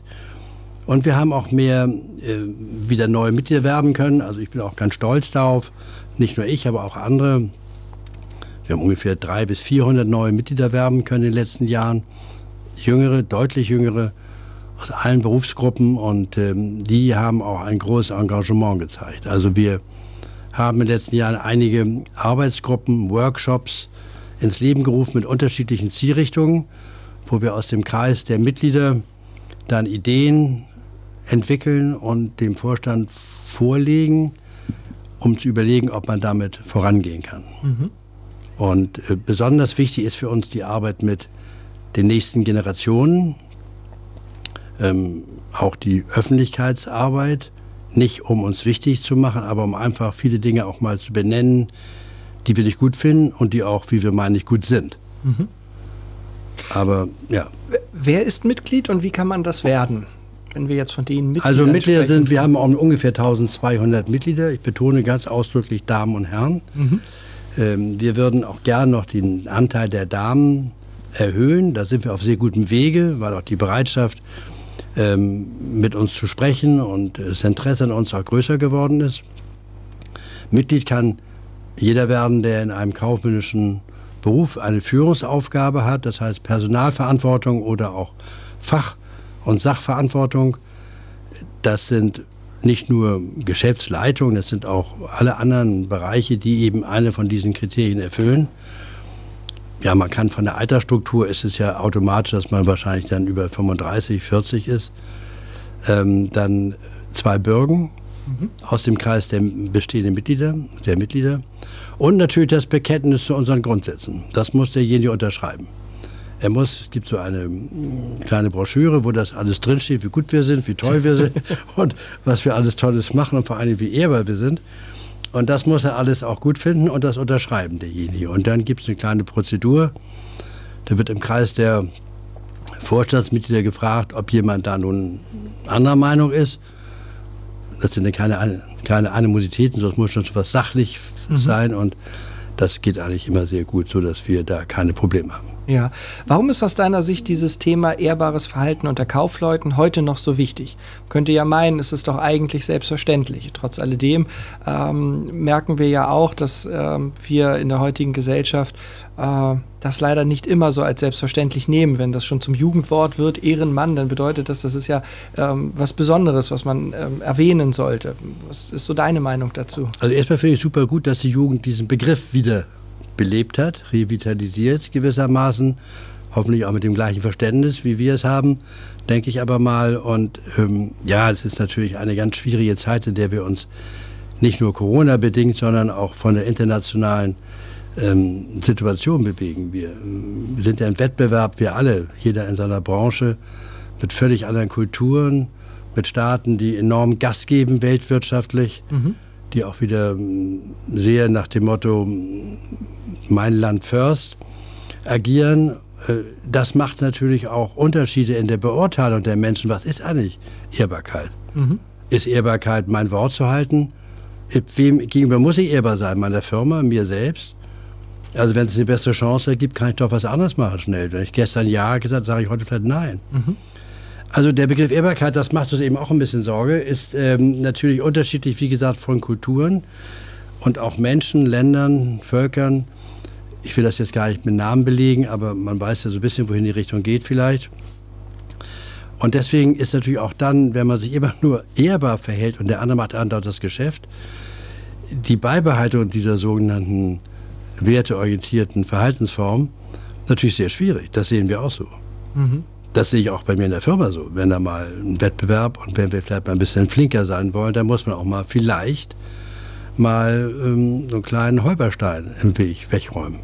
B: Und wir haben auch mehr äh, wieder neue Mitglieder werben können. Also ich bin auch ganz stolz darauf, nicht nur ich, aber auch andere. Wir haben ungefähr dreihundert bis vierhundert neue Mitglieder werben können in den letzten Jahren. Jüngere, deutlich jüngere, aus allen Berufsgruppen, und ähm, die haben auch ein großes Engagement gezeigt. Also wir haben in den letzten Jahren einige Arbeitsgruppen, Workshops ins Leben gerufen mit unterschiedlichen Zielrichtungen, wo wir aus dem Kreis der Mitglieder dann Ideen entwickeln und dem Vorstand vorlegen, um zu überlegen, ob man damit vorangehen kann. Mhm. Und äh, besonders wichtig ist für uns die Arbeit mit den nächsten Generationen, ähm, auch die Öffentlichkeitsarbeit, nicht um uns wichtig zu machen, aber um einfach viele Dinge auch mal zu benennen, die wir nicht gut finden und die auch, wie wir meinen, nicht gut sind. Mhm. Aber ja.
A: Wer ist Mitglied und wie kann man das werden, wenn wir jetzt von denen Mitgliedern
B: Also Mitglieder
A: sprechen?
B: sind, wir haben ungefähr eintausendzweihundert Mitglieder. Ich betone ganz ausdrücklich Damen und Herren. Mhm. Ähm, wir würden auch gern noch den Anteil der Damen erhöhen. Da sind wir auf sehr gutem Wege, weil auch die Bereitschaft, ähm, mit uns zu sprechen und das Interesse an uns auch größer geworden ist. Mitglied kann jeder werden, der in einem kaufmännischen Beruf eine Führungsaufgabe hat, das heißt Personalverantwortung oder auch Fach- und Sachverantwortung. Das sind nicht nur Geschäftsleitungen, das sind auch alle anderen Bereiche, die eben eine von diesen Kriterien erfüllen. Ja, man kann von der Altersstruktur, ist es ja automatisch, dass man wahrscheinlich dann über fünfunddreißig, vierzig ist. Ähm, dann zwei Bürgen mhm. aus dem Kreis der bestehenden Mitglieder, der Mitglieder. Und natürlich das Bekenntnis zu unseren Grundsätzen. Das muss derjenige unterschreiben. Er muss, es gibt so eine kleine Broschüre, wo das alles drinsteht, wie gut wir sind, wie toll wir sind und was wir alles Tolles machen und vor allem wie ehrbar wir sind. Und das muss er alles auch gut finden und das unterschreiben derjenige. Und dann gibt es eine kleine Prozedur. Da wird im Kreis der Vorstandsmitglieder gefragt, ob jemand da nun anderer Meinung ist. Das sind keine, keine Animositäten, sondern es muss schon was sachlich mhm. sein. Und das geht eigentlich immer sehr gut, sodass wir da keine Probleme haben.
A: Ja. Warum ist aus deiner Sicht dieses Thema ehrbares Verhalten unter Kaufleuten heute noch so wichtig? Man könnte ja meinen, es ist doch eigentlich selbstverständlich. Trotz alledem ähm, merken wir ja auch, dass ähm, wir in der heutigen Gesellschaft äh, das leider nicht immer so als selbstverständlich nehmen. Wenn das schon zum Jugendwort wird, Ehrenmann, dann bedeutet das, das ist ja ähm, was Besonderes, was man ähm, erwähnen sollte. Was ist so deine Meinung dazu?
B: Also erstmal finde ich super gut, dass die Jugend diesen Begriff wieder belebt hat, revitalisiert gewissermaßen, hoffentlich auch mit dem gleichen Verständnis, wie wir es haben, denke ich aber mal. Und ähm, ja, es ist natürlich eine ganz schwierige Zeit, in der wir uns nicht nur Corona-bedingt, sondern auch von der internationalen ähm, Situation bewegen. Wir, wir sind ja im Wettbewerb, wir alle, jeder in seiner Branche, mit völlig anderen Kulturen, mit Staaten, die enorm Gas geben weltwirtschaftlich, mhm. die auch wieder sehr nach dem Motto mein Land first agieren. Das macht natürlich auch Unterschiede in der Beurteilung der Menschen. Was ist eigentlich Ehrbarkeit? Mhm. Ist Ehrbarkeit, mein Wort zu halten? Wem gegenüber muss ich ehrbar sein? Meiner Firma, mir selbst? Also wenn es eine bessere Chance gibt, kann ich doch was anderes machen schnell. Wenn ich gestern Ja gesagt habe, sage ich heute vielleicht Nein. Mhm. Also der Begriff Ehrbarkeit, das macht uns eben auch ein bisschen Sorge, ist ähm, natürlich unterschiedlich, wie gesagt, von Kulturen und auch Menschen, Ländern, Völkern. Ich will das jetzt gar nicht mit Namen belegen, aber man weiß ja so ein bisschen, wohin die Richtung geht vielleicht. Und deswegen ist natürlich auch dann, wenn man sich immer nur ehrbar verhält und der andere macht andauernd das Geschäft, die Beibehaltung dieser sogenannten werteorientierten Verhaltensform natürlich sehr schwierig. Das sehen wir auch so. Mhm. Das sehe ich auch bei mir in der Firma so. Wenn da mal ein Wettbewerb und wenn wir vielleicht mal ein bisschen flinker sein wollen, dann muss man auch mal vielleicht mal ähm, so einen kleinen Holperstein im Weg wegräumen.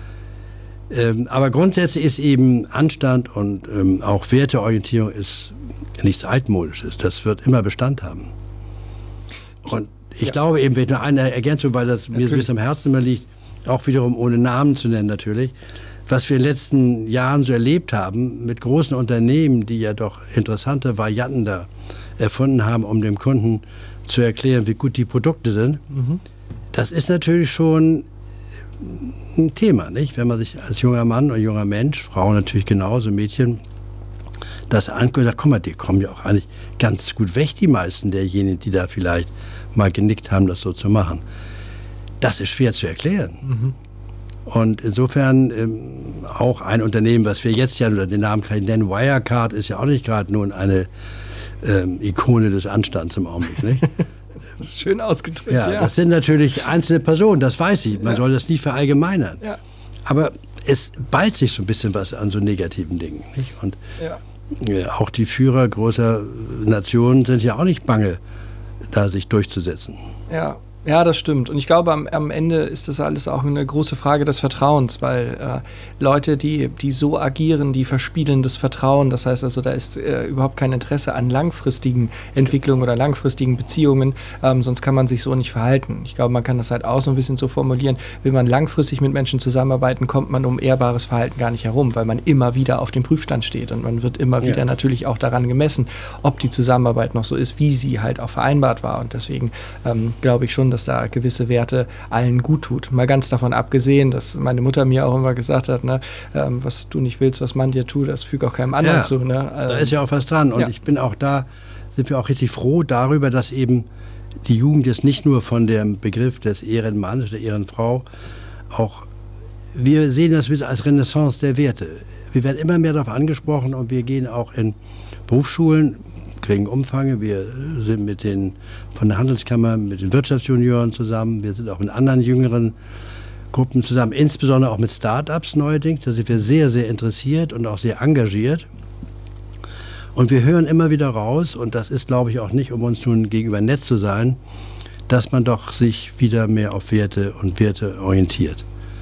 B: Ähm, aber grundsätzlich ist eben Anstand und ähm, auch Werteorientierung ist nichts Altmodisches. Das wird immer Bestand haben. Und ich ja. glaube eben, wenn ich nur eine Ergänzung, weil das natürlich mir so ein bisschen am Herzen immer liegt, auch wiederum ohne Namen zu nennen natürlich, was wir in den letzten Jahren so erlebt haben mit großen Unternehmen, die ja doch interessante Varianten da erfunden haben, um dem Kunden zu erklären, wie gut die Produkte sind, mhm. das ist natürlich schon ein Thema, nicht? Wenn man sich als junger Mann oder junger Mensch, Frauen natürlich genauso, Mädchen, das anguckt, sagt, guck mal, die kommen ja auch eigentlich ganz gut weg, die meisten derjenigen, die da vielleicht mal genickt haben, das so zu machen. Das ist schwer zu erklären. Mhm. Und insofern ähm, auch ein Unternehmen, was wir jetzt ja, oder den Namen kann ich nennen, Wirecard ist ja auch nicht gerade nun eine ähm, Ikone des Anstands im Augenblick, nicht?
A: Das ist schön ausgedrückt,
B: ja,
A: ja.
B: Das sind natürlich einzelne Personen, das weiß ich. Man ja. soll das nie verallgemeinern. Ja. Aber es ballt sich so ein bisschen was an so negativen Dingen, nicht? Und ja. äh, auch die Führer großer Nationen sind ja auch nicht bange, da sich durchzusetzen.
A: Ja. Ja, das stimmt. Und ich glaube, am, am Ende ist das alles auch eine große Frage des Vertrauens, weil äh, Leute, die, die so agieren, die verspielen das Vertrauen. Das heißt also, da ist äh, überhaupt kein Interesse an langfristigen Entwicklungen oder langfristigen Beziehungen, ähm, sonst kann man sich so nicht verhalten. Ich glaube, man kann das halt auch so ein bisschen so formulieren, will man langfristig mit Menschen zusammenarbeiten, kommt man um ehrbares Verhalten gar nicht herum, weil man immer wieder auf dem Prüfstand steht und man wird immer wieder ja. natürlich auch daran gemessen, ob die Zusammenarbeit noch so ist, wie sie halt auch vereinbart war. Und deswegen ähm, glaube ich schon, dass da gewisse Werte allen gut tut. Mal ganz davon abgesehen, dass meine Mutter mir auch immer gesagt hat, ne, ähm, was du nicht willst, was man dir tut, das fügt auch keinem anderen
B: ja,
A: zu. Ne? Ähm,
B: da ist ja auch was dran. Und ja. ich bin auch da, sind wir auch richtig froh darüber, dass eben die Jugend jetzt nicht nur von dem Begriff des Ehrenmanns oder Ehrenfrau, auch wir sehen das als Renaissance der Werte. Wir werden immer mehr darauf angesprochen und wir gehen auch in Berufsschulen, kriegen Umfänge. Wir sind mit den von der Handelskammer, mit den Wirtschaftsjunioren zusammen. Wir sind auch mit anderen jüngeren Gruppen zusammen, insbesondere auch mit Start-ups neuerdings. Da sind wir sehr, sehr interessiert und auch sehr engagiert. Und wir hören immer wieder raus, und das ist, glaube ich, auch nicht, um uns nun gegenüber nett zu sein, dass man doch sich wieder mehr auf Werte und Werte orientiert.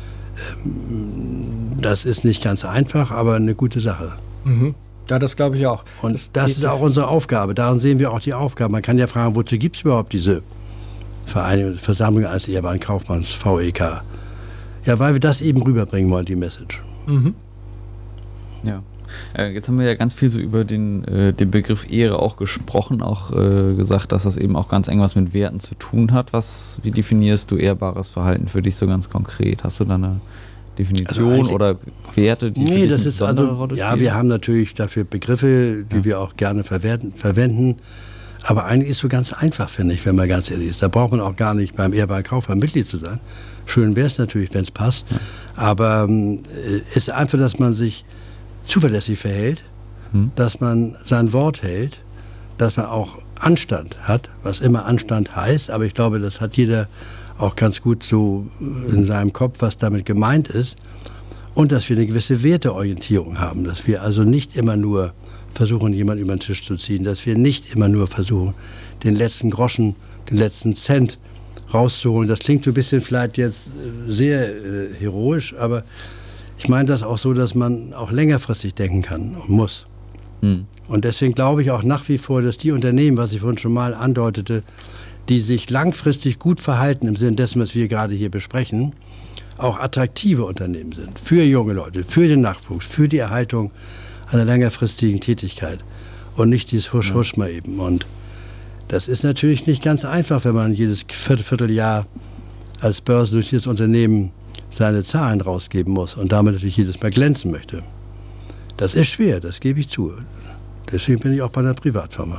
B: Das ist nicht ganz einfach, aber eine gute Sache.
A: Mhm. Ja, das glaube ich auch.
B: Und das, das ist auch unsere Aufgabe. Darin sehen wir auch die Aufgabe. Man kann ja fragen, wozu gibt es überhaupt diese Vereinigung, Versammlung eines ehrbaren Kaufmanns, V E K? Ja, weil wir das eben rüberbringen wollen, die Message.
A: Mhm.
C: Ja. Äh, jetzt haben wir ja ganz viel so über den, äh, den Begriff Ehre auch gesprochen, auch äh, gesagt, dass das eben auch ganz eng was mit Werten zu tun hat. Was, wie definierst du ehrbares Verhalten für dich so ganz konkret? Hast du da eine Definition also oder Werte, die
B: nee,
C: für dich
B: das
C: eine
B: ist
C: besondere
B: also,
C: Rolle
B: ja,
C: spielen?
B: wir haben natürlich dafür Begriffe, die ja. wir auch gerne verwenden, verwenden. Aber eigentlich ist es so ganz einfach, finde ich, wenn man ganz ehrlich ist. Da braucht man auch gar nicht beim ehrbaren Kaufmann Mitglied zu sein. Schön wäre es natürlich, wenn es passt. Ja. Aber es ähm, ist einfach, dass man sich zuverlässig verhält, hm. dass man sein Wort hält, dass man auch Anstand hat, was immer Anstand heißt. Aber ich glaube, das hat jeder auch ganz gut so in seinem Kopf, was damit gemeint ist. Und dass wir eine gewisse Werteorientierung haben, dass wir also nicht immer nur versuchen, jemanden über den Tisch zu ziehen, dass wir nicht immer nur versuchen, den letzten Groschen, den letzten Cent rauszuholen. Das klingt so ein bisschen vielleicht jetzt sehr äh, heroisch, aber ich meine das auch so, dass man auch längerfristig denken kann und muss. Hm. Und deswegen glaube ich auch nach wie vor, dass die Unternehmen, was ich vorhin schon mal andeutete, die sich langfristig gut verhalten, im Sinne dessen, was wir gerade hier besprechen, auch attraktive Unternehmen sind. Für junge Leute, für den Nachwuchs, für die Erhaltung einer längerfristigen Tätigkeit. Und nicht dieses Husch-Husch ja. mal eben. Und das ist natürlich nicht ganz einfach, wenn man jedes Vierteljahr als börsennotiertes Unternehmen seine Zahlen rausgeben muss und damit natürlich jedes Mal glänzen möchte. Das ist schwer, das gebe ich zu. Deswegen bin ich auch bei einer Privatfirma.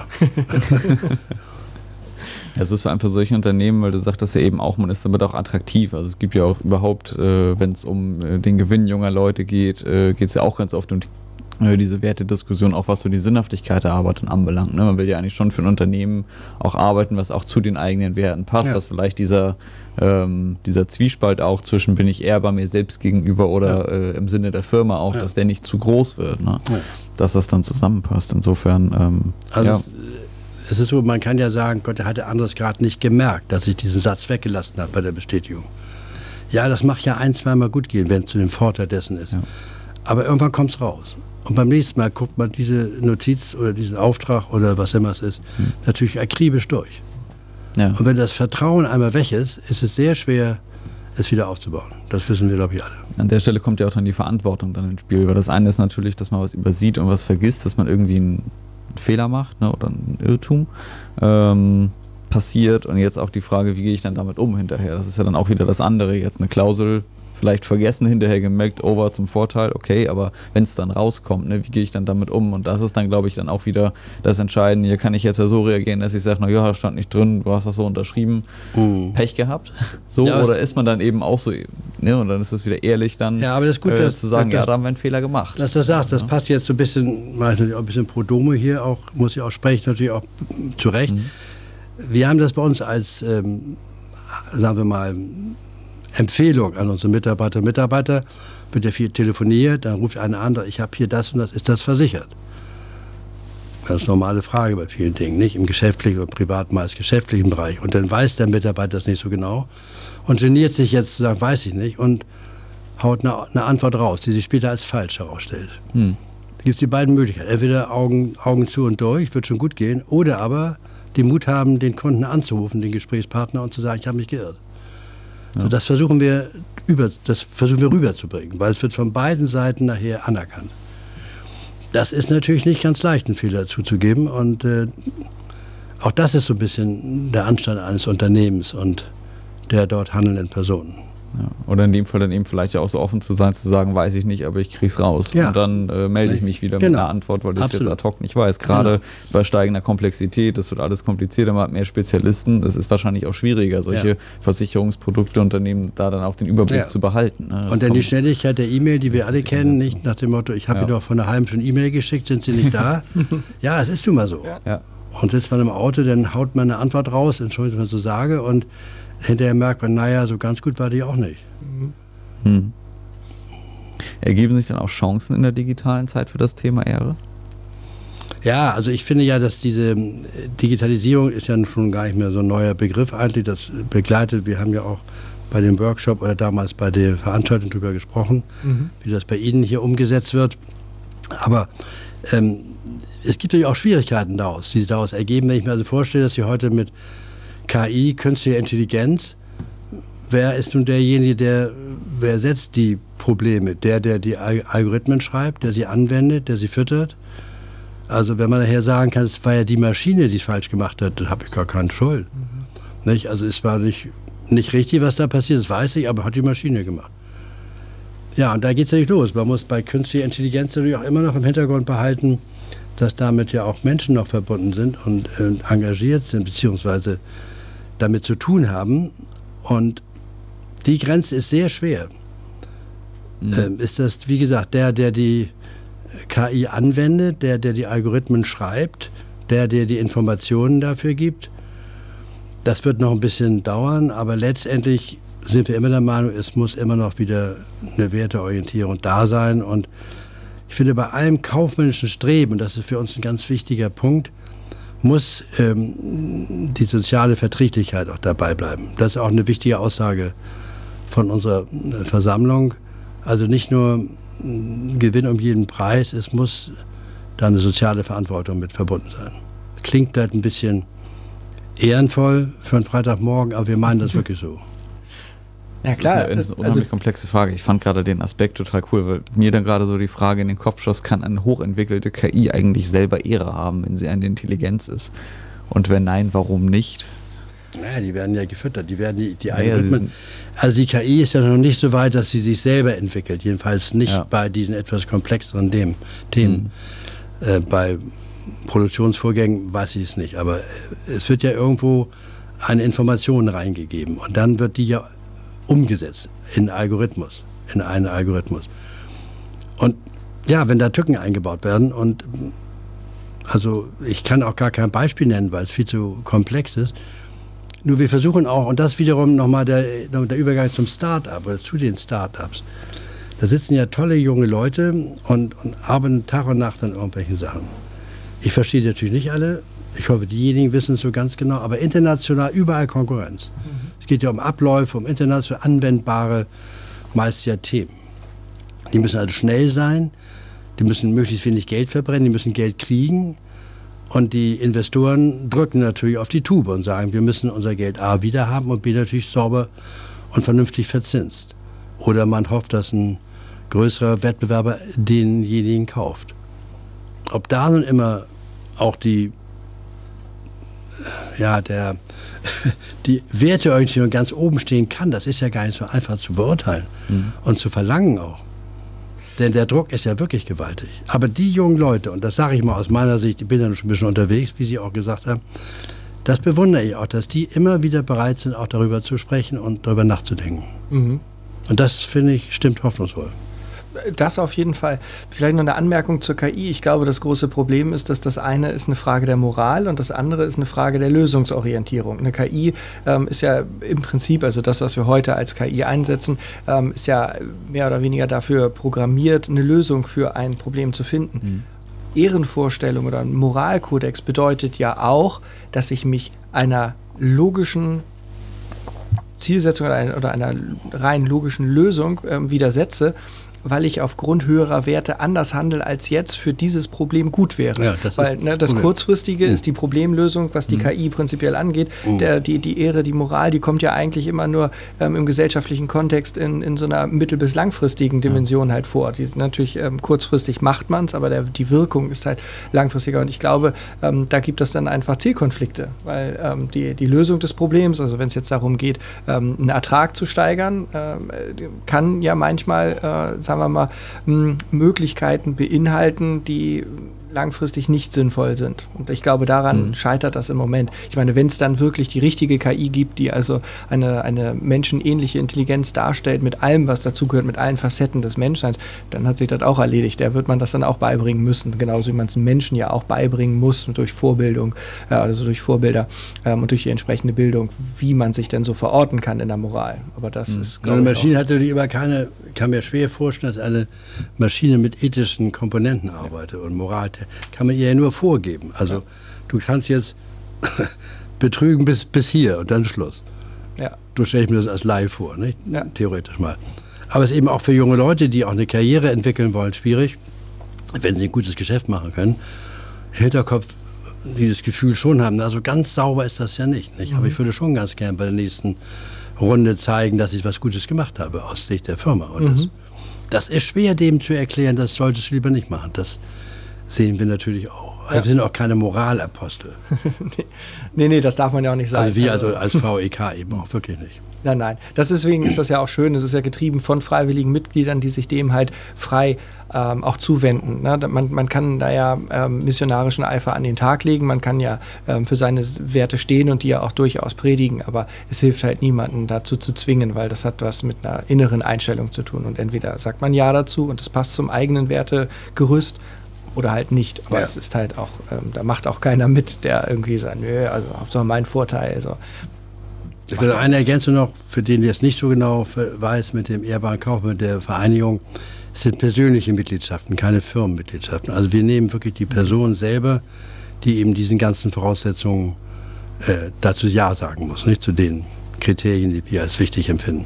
C: Es ist einfach solche Unternehmen, weil du sagtest ja eben auch, man ist damit auch attraktiv. Also es gibt ja auch überhaupt, äh, wenn es um äh, den Gewinn junger Leute geht, äh, geht es ja auch ganz oft um äh, diese Wertediskussion, auch was so die Sinnhaftigkeit der Arbeit dann anbelangt. Ne? Man will ja eigentlich schon für ein Unternehmen auch arbeiten, was auch zu den eigenen Werten passt, ja. dass vielleicht dieser, ähm, dieser Zwiespalt auch zwischen bin ich ehrbar mir selbst gegenüber oder ja. äh, im Sinne der Firma auch, ja. dass der nicht zu groß wird, ne? ja. dass das dann zusammenpasst. Insofern, ähm,
B: also
C: ja.
B: Es ist so, man kann ja sagen, Gott, der hatte anderes gerade nicht gemerkt, dass ich diesen Satz weggelassen habe bei der Bestätigung. Ja, das mag ja ein, zweimal gut gehen, wenn es zu dem Vorteil dessen ist. Ja. Aber irgendwann kommt es raus. Und beim nächsten Mal guckt man diese Notiz oder diesen Auftrag oder was immer es ist, hm. natürlich akribisch durch. Ja. Und wenn das Vertrauen einmal weg ist, ist es sehr schwer, es wieder aufzubauen. Das wissen wir, glaube ich, alle. An
C: der Stelle kommt ja auch dann die Verantwortung dann ins Spiel. Weil das eine ist natürlich, dass man was übersieht und was vergisst, dass man irgendwie ein Fehler macht, ne, oder ein Irrtum ähm, passiert und jetzt auch die Frage, wie gehe ich dann damit um hinterher? Das ist ja dann auch wieder das andere, jetzt eine Klausel vielleicht vergessen, hinterher gemerkt, oh, war zum Vorteil, okay, aber wenn es dann rauskommt, ne, wie gehe ich dann damit um? Und das ist dann, glaube ich, dann auch wieder das Entscheidende. Hier kann ich jetzt ja so reagieren, dass ich sage, na ja, da stand nicht drin, du hast das so unterschrieben, mhm. Pech gehabt. So, ja, oder ist man dann eben auch so, ne, und dann ist es wieder ehrlich dann
B: ja, aber das ist gut,
C: äh,
B: dass,
C: zu sagen,
B: das,
C: ja, da haben wir einen Fehler gemacht.
B: Dass du das sagst, das ja. passt jetzt so ein bisschen, natürlich auch ein bisschen pro domo hier, auch, muss ich auch sprechen, natürlich auch zu Recht. Mhm. Wir haben das bei uns als, ähm, sagen wir mal, Empfehlung an unsere Mitarbeiter und Mitarbeiter, wird ja viel telefoniert, dann ruft einer an, ich habe hier das und das, ist das versichert? Das ist eine normale Frage bei vielen Dingen, nicht? Im geschäftlichen oder privat, meist geschäftlichen Bereich. Und dann weiß der Mitarbeiter das nicht so genau und geniert sich jetzt zu sagen, weiß ich nicht, und haut eine, eine Antwort raus, die sich später als falsch herausstellt. Hm. Da gibt es die beiden Möglichkeiten. Entweder Augen, Augen zu und durch, wird schon gut gehen, oder aber den Mut haben, den Kunden anzurufen, den Gesprächspartner, und zu sagen, ich habe mich geirrt. Ja. So, das versuchen wir über, das versuchen wir rüberzubringen, weil es wird von beiden Seiten nachher anerkannt. Das ist natürlich nicht ganz leicht, einen Fehler zuzugeben, und äh, auch das ist so ein bisschen der Anstand eines Unternehmens und der dort handelnden Personen.
C: Ja. Oder in dem Fall dann eben vielleicht auch so offen zu sein, zu sagen, weiß ich nicht, aber ich krieg's raus. Ja. Und dann äh, melde ich mich wieder genau. mit einer Antwort, weil ich es jetzt ad hoc nicht weiß. Gerade genau. bei steigender Komplexität, das wird alles komplizierter, man hat mehr Spezialisten. Das ist wahrscheinlich auch schwieriger, solche ja. Versicherungsprodukte Unternehmen da dann auch den Überblick ja. zu behalten. Ne?
B: Und dann die Schnelligkeit der E-Mail, die wir alle kennen, nicht nach dem Motto, ich habe ja. dir doch vor einer halben Stunde E-Mail geschickt, sind Sie nicht da? Ja, es ist nun mal so. Ja. Und sitzt man im Auto, dann haut man eine Antwort raus, entschuldigt, was ich so sage, und hinterher merkt man, naja, so ganz gut war die auch nicht.
C: Hm. Ergeben sich dann auch Chancen in der digitalen Zeit für das Thema Ehre?
B: Ja, also ich finde ja, dass diese Digitalisierung ist ja schon gar nicht mehr so ein neuer Begriff eigentlich. Das begleitet, wir haben ja auch bei dem Workshop oder damals bei der Veranstaltung darüber gesprochen, mhm. wie das bei Ihnen hier umgesetzt wird. Aber ähm, es gibt natürlich auch Schwierigkeiten daraus, die sich daraus ergeben. Wenn ich mir also vorstelle, dass Sie heute mit K I, künstliche Intelligenz, wer ist nun derjenige, der, wer setzt die Probleme? Der, der die Algorithmen schreibt, der sie anwendet, der sie füttert? Also wenn man nachher sagen kann, es war ja die Maschine, die es falsch gemacht hat, dann habe ich gar keine Schuld. Mhm. Nicht? Also es war nicht, nicht richtig, was da passiert, das weiß ich, aber hat die Maschine gemacht. Ja, und da geht es natürlich los. Man muss bei künstlicher Intelligenz natürlich auch immer noch im Hintergrund behalten, dass damit ja auch Menschen noch verbunden sind und äh, engagiert sind, beziehungsweise damit zu tun haben. Und die Grenze ist sehr schwer. Mhm. Ähm, ist das, wie gesagt, der, der die K I anwendet, der, der die Algorithmen schreibt, der, der die Informationen dafür gibt? Das wird noch ein bisschen dauern, aber letztendlich sind wir immer der Meinung, es muss immer noch wieder eine Werteorientierung da sein. Und ich finde, bei allem kaufmännischen Streben, und das ist für uns ein ganz wichtiger Punkt, muss ähm, die soziale Verträglichkeit auch dabei bleiben. Das ist auch eine wichtige Aussage von unserer äh, Versammlung. Also nicht nur äh, Gewinn um jeden Preis, es muss da eine soziale Verantwortung mit verbunden sein. Klingt halt ein bisschen ehrenvoll für einen Freitagmorgen, aber wir meinen das wirklich so.
C: Ja, klar. Das ist eine, das, eine unheimlich also, komplexe Frage. Ich fand gerade den Aspekt total cool, weil mir dann gerade so die Frage in den Kopf schoss, kann eine hochentwickelte K I eigentlich selber Ehre haben, wenn sie eine Intelligenz ist? Und wenn nein, warum nicht?
B: Naja, die werden ja gefüttert, die werden die, die Algorithmen. Ja, also die K I ist ja noch nicht so weit, dass sie sich selber entwickelt, jedenfalls nicht ja. bei diesen etwas komplexeren Themen. Mhm. Äh, bei Produktionsvorgängen weiß ich es nicht, aber es wird ja irgendwo eine Information reingegeben und dann wird die ja umgesetzt in Algorithmus, in einen Algorithmus. Und ja, wenn da Tücken eingebaut werden, und also ich kann auch gar kein Beispiel nennen, weil es viel zu komplex ist. Nur wir versuchen auch, und das wiederum nochmal der, der Übergang zum Start-up oder zu den Start-ups. Da sitzen ja tolle junge Leute und, und arbeiten Tag und Nacht an irgendwelchen Sachen. Ich verstehe die natürlich nicht alle. Ich hoffe, diejenigen wissen es so ganz genau. Aber international überall Konkurrenz. Mhm. Es geht ja um Abläufe, um international anwendbare, meist ja Themen. Die müssen also schnell sein. Die müssen möglichst wenig Geld verbrennen. Die müssen Geld kriegen. Und die Investoren drücken natürlich auf die Tube und sagen, wir müssen unser Geld A wieder haben und B natürlich sauber und vernünftig verzinst. Oder man hofft, dass ein größerer Wettbewerber denjenigen kauft. Ob da nun immer auch die, ja, der, die Werteorientierung ganz oben stehen kann, das ist ja gar nicht so einfach zu beurteilen mhm. und zu verlangen auch. Denn der Druck ist ja wirklich gewaltig. Aber die jungen Leute, und das sage ich mal aus meiner Sicht, ich bin ja schon ein bisschen unterwegs, wie Sie auch gesagt haben, das bewundere ich auch, dass die immer wieder bereit sind, auch darüber zu sprechen und darüber nachzudenken. Mhm. Und das, finde ich, stimmt hoffnungsvoll.
A: Das auf jeden Fall. Vielleicht noch eine Anmerkung zur K I. Ich glaube, das große Problem ist, dass das eine ist eine Frage der Moral und das andere ist eine Frage der Lösungsorientierung. Eine K I ähm, ist ja im Prinzip, also das, was wir heute als K I einsetzen, ähm, ist ja mehr oder weniger dafür programmiert, eine Lösung für ein Problem zu finden. Mhm. Ehrenvorstellung oder ein Moralkodex bedeutet ja auch, dass ich mich einer logischen Zielsetzung oder, ein, oder einer rein logischen Lösung ähm, widersetze, weil ich aufgrund höherer Werte anders handle, als jetzt für dieses Problem gut wäre.
B: Ja, das
A: weil
B: ist
A: ne, das
B: Problem.
A: Kurzfristige
B: Mhm.
A: ist die Problemlösung, was die
B: Mhm.
A: K I prinzipiell angeht.
B: Mhm.
A: Der, die, die Ehre, die Moral, die kommt ja eigentlich immer nur ähm, im gesellschaftlichen Kontext in, in so einer mittel- bis langfristigen Dimension ja. halt vor. Die, natürlich ähm, kurzfristig macht man es, aber der, die Wirkung ist halt langfristiger. Und ich glaube, ähm, da gibt es dann einfach Zielkonflikte, weil ähm, die, die Lösung des Problems, also wenn es jetzt darum geht, ähm, einen Ertrag zu steigern, ähm, kann ja manchmal, äh, sagen wir mal, m- Möglichkeiten beinhalten, die langfristig nicht sinnvoll sind. Und ich glaube, daran mhm. scheitert das im Moment. Ich meine, wenn es dann wirklich die richtige K I gibt, die also eine, eine menschenähnliche Intelligenz darstellt, mit allem, was dazugehört, mit allen Facetten des Menschseins, dann hat sich das auch erledigt. Der wird man das dann auch beibringen müssen, genauso wie man es einem Menschen ja auch beibringen muss, durch Vorbildung, äh, also durch Vorbilder ähm, und durch die entsprechende Bildung, wie man sich denn so verorten kann in der Moral. Aber das mhm. ist,
B: eine Maschine hat natürlich immer keine, kann mir schwer vorstellen, dass eine Maschine mit ethischen Komponenten arbeitet ja. und Moral kann man ihr ja nur vorgeben. Also ja. du kannst jetzt betrügen bis, bis hier und dann Schluss.
A: Ja.
B: Du stellst mir das als Laie vor, nicht?
A: Ja.
B: Theoretisch mal. Aber es ist eben auch für junge Leute, die auch eine Karriere entwickeln wollen, schwierig, wenn sie ein gutes Geschäft machen können, im Hinterkopf dieses Gefühl schon haben, also ganz sauber ist das ja nicht. nicht? Mhm. Aber ich würde schon ganz gern bei der nächsten Runde zeigen, dass ich was Gutes gemacht habe aus Sicht der Firma. Und mhm. das, das ist schwer, dem zu erklären, das solltest du lieber nicht machen. Das sehen wir natürlich auch. Also ja. Wir sind auch keine Moralapostel.
A: nee. nee, nee, das darf man ja auch nicht sagen.
B: Also wir also als V E K eben auch wirklich nicht.
A: Nein, nein. Das deswegen ist das ja auch schön. Es ist ja getrieben von freiwilligen Mitgliedern, die sich dem halt frei ähm, auch zuwenden. Ne? Man, man kann da ja ähm, missionarischen Eifer an den Tag legen. Man kann ja ähm, für seine Werte stehen und die ja auch durchaus predigen. Aber es hilft halt niemanden dazu zu zwingen, weil das hat was mit einer inneren Einstellung zu tun. Und entweder sagt man Ja dazu und das passt zum eigenen Wertegerüst oder halt nicht. Aber ja. es ist halt auch, ähm, da macht auch keiner mit, der irgendwie sagt, nö, also Hauptsache mein Vorteil. Also,
B: ich will eine Ergänzung noch, für den, der es nicht so genau weiß, mit dem ehrbaren Kaufmann der Vereinigung, es sind persönliche Mitgliedschaften, keine Firmenmitgliedschaften. Also wir nehmen wirklich die Person selber, die eben diesen ganzen Voraussetzungen äh, dazu Ja sagen muss, nicht zu den Kriterien, die wir als wichtig empfinden.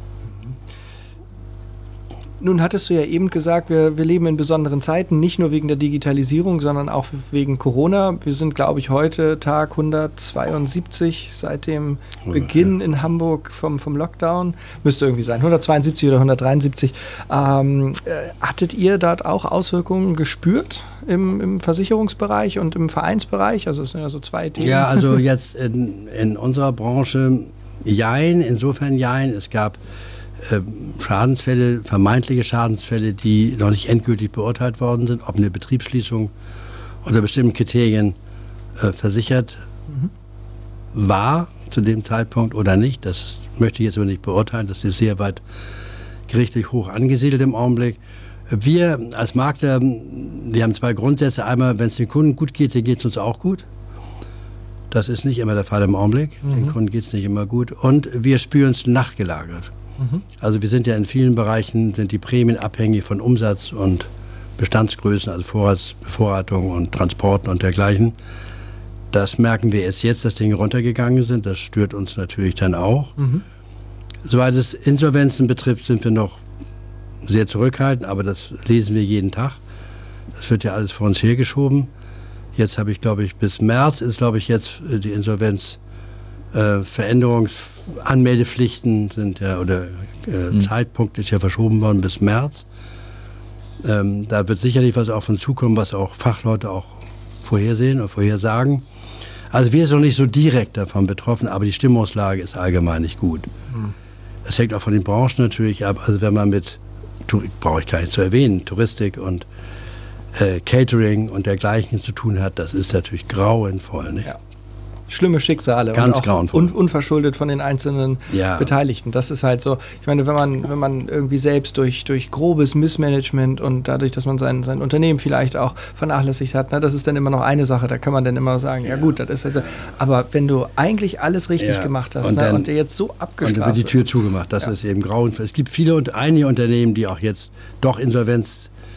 A: Nun hattest du ja eben gesagt, wir, wir leben in besonderen Zeiten, nicht nur wegen der Digitalisierung, sondern auch wegen Corona. Wir sind, glaube ich, heute Tag hundertzweiundsiebzig seit dem oh, Beginn ja. in Hamburg vom, vom Lockdown. Müsste irgendwie sein, hundertzweiundsiebzig oder hundertdreiundsiebzig. Ähm, äh, hattet ihr dort auch Auswirkungen gespürt im, im Versicherungsbereich und im Vereinsbereich? Also es sind ja so zwei Themen.
B: Ja, also jetzt in, in unserer Branche jein, insofern jein. Es gab Schadensfälle, vermeintliche Schadensfälle, die noch nicht endgültig beurteilt worden sind, ob eine Betriebsschließung unter bestimmten Kriterien äh, versichert mhm. war zu dem Zeitpunkt oder nicht. Das möchte ich jetzt aber nicht beurteilen. Das ist sehr weit gerichtlich hoch angesiedelt im Augenblick. Wir als Makler, wir haben zwei Grundsätze. Einmal, wenn es den Kunden gut geht, dann geht es uns auch gut. Das ist nicht immer der Fall im Augenblick. Mhm. Den Kunden geht es nicht immer gut. Und wir spüren es nachgelagert. Also wir sind ja in vielen Bereichen, sind die Prämien abhängig von Umsatz und Bestandsgrößen, also Vorrats, Bevorratung und Transporten und dergleichen. Das merken wir erst jetzt, dass Dinge runtergegangen sind. Das stört uns natürlich dann auch. Mhm. Soweit es Insolvenzen betrifft, sind wir noch sehr zurückhaltend, aber das lesen wir jeden Tag. Das wird ja alles vor uns hergeschoben. Jetzt habe ich, glaube ich, bis März ist, glaube ich, jetzt die Insolvenz äh, Veränderungs Anmeldepflichten sind ja, oder äh, mhm. Zeitpunkt ist ja verschoben worden bis März. Ähm, da wird sicherlich was auf uns zukommen, was auch Fachleute auch vorhersehen und vorhersagen. Also wir sind noch nicht so direkt davon betroffen, aber die Stimmungslage ist allgemein nicht gut. Mhm. Das hängt auch von den Branchen natürlich ab. Also wenn man mit, brauche ich gar nicht zu erwähnen, Touristik und äh, Catering und dergleichen zu tun hat, das ist natürlich grauenvoll. Nicht? Ja.
A: Schlimme Schicksale.
B: Ganz
A: und auch
B: grauenvoll.
A: Un, unverschuldet von den einzelnen
B: ja.
A: Beteiligten. Das ist halt so, ich meine, wenn man, wenn man irgendwie selbst durch, durch grobes Missmanagement und dadurch, dass man sein, sein Unternehmen vielleicht auch vernachlässigt hat, ne, das ist dann immer noch eine Sache, da kann man dann immer sagen, ja, ja gut, das ist also, aber wenn du eigentlich alles richtig
B: ja.
A: gemacht hast
B: und,
A: ne,
B: dann,
A: und dir jetzt so abgestraft
B: und dann wird die Tür zugemacht, das ja. ist eben grauenvoll. Es gibt viele und einige Unternehmen, die auch jetzt doch Insolvenz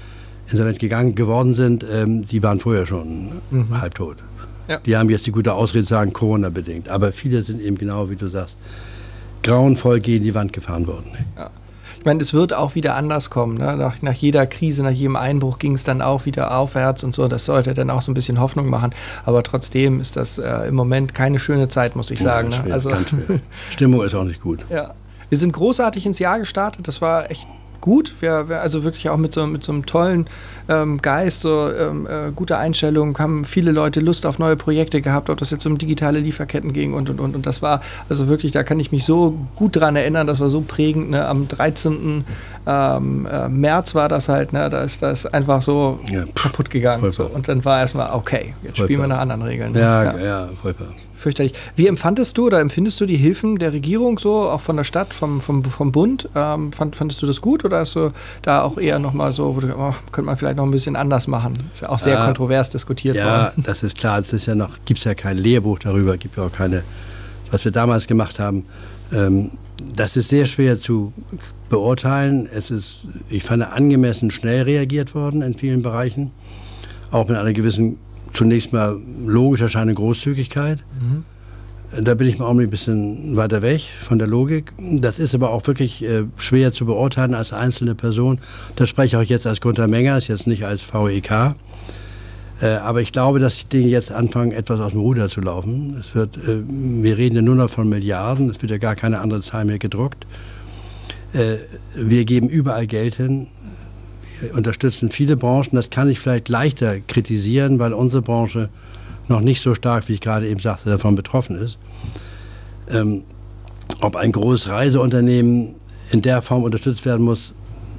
B: insolvent gegangen geworden sind, ähm, die waren vorher schon mhm. halbtot. Ja. Die haben jetzt die gute Ausrede zu sagen, Corona-bedingt. Aber viele sind eben genau, wie du sagst, grauenvoll gegen die Wand gefahren worden. Ne?
A: Ja. Ich meine, es wird auch wieder anders kommen. Ne? Nach, nach jeder Krise, nach jedem Einbruch ging es dann auch wieder aufwärts und so. Das sollte dann auch so ein bisschen Hoffnung machen. Aber trotzdem ist das äh, im Moment keine schöne Zeit, muss ich sagen.
B: Ja,
A: ne? Also,
B: Stimmung ist auch nicht gut.
A: Ja. Wir sind großartig ins Jahr gestartet. Das war echt gut. Wir, wir also wirklich auch mit so, mit so einem tollen ähm, Geist, so ähm, äh, gute Einstellung, haben viele Leute Lust auf neue Projekte gehabt, ob das jetzt um digitale Lieferketten ging und und und. Und das war also wirklich, da kann ich mich so gut dran erinnern, das war so prägend. Ne? Am dreizehnten Ähm, äh, März war das halt, ne? da ist das einfach so ja, kaputt gegangen. So. Und dann war erstmal, okay, jetzt
B: vollbar.
A: Spielen wir nach anderen Regeln.
B: Ja, ja, ja vollbar.
A: Fürchterlich. Wie empfandest du oder empfindest du die Hilfen der Regierung so, auch von der Stadt, vom, vom, vom Bund? Ähm, fand, fandest du das gut oder hast du da auch eher nochmal so, wo du, oh, könnte man vielleicht noch ein bisschen anders machen? Ist ja auch sehr äh, kontrovers diskutiert
B: ja, worden. Ja, das ist klar. Es ist ja noch, gibt es ja kein Lehrbuch darüber, gibt ja auch keine, was wir damals gemacht haben. Ähm, das ist sehr schwer zu beurteilen. Es ist, ich fand, angemessen schnell reagiert worden in vielen Bereichen. Auch mit einer gewissen, zunächst mal logisch erscheinenden Großzügigkeit. Mhm. Da bin ich mal auch ein bisschen weiter weg von der Logik. Das ist aber auch wirklich äh, schwer zu beurteilen als einzelne Person. Das spreche ich auch jetzt als Gunter Mengers, jetzt nicht als V E K. Äh, aber ich glaube, dass die Dinge jetzt anfangen, etwas aus dem Ruder zu laufen. Es wird, äh, wir reden ja nur noch von Milliarden, es wird ja gar keine andere Zahl mehr gedruckt. Äh, wir geben überall Geld hin, wir unterstützen viele Branchen. Das kann ich vielleicht leichter kritisieren, weil unsere Branche noch nicht so stark, wie ich gerade eben sagte, davon betroffen ist. Ähm, ob ein großes Reiseunternehmen in der Form unterstützt werden muss,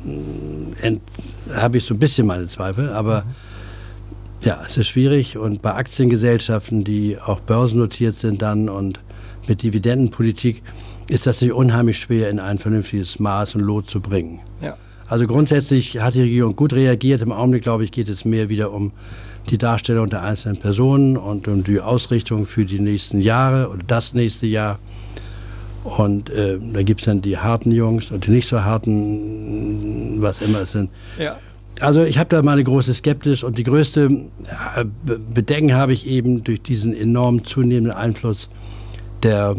B: habe ich so ein bisschen meine Zweifel, aber mhm. Ja, es ist schwierig und bei Aktiengesellschaften, die auch börsennotiert sind dann und mit Dividendenpolitik, ist das nicht unheimlich schwer, in ein vernünftiges Maß und Lot zu bringen. Ja. Also grundsätzlich hat die Regierung gut reagiert. Im Augenblick, glaube ich, geht es mehr wieder um die Darstellung der einzelnen Personen und um die Ausrichtung für die nächsten Jahre oder das nächste Jahr. Und äh, da gibt es dann die harten Jungs und die nicht so harten, was immer es sind. Ja. Also ich habe da meine große Skepsis und die größte äh, Bedenken habe ich eben durch diesen enorm zunehmenden Einfluss der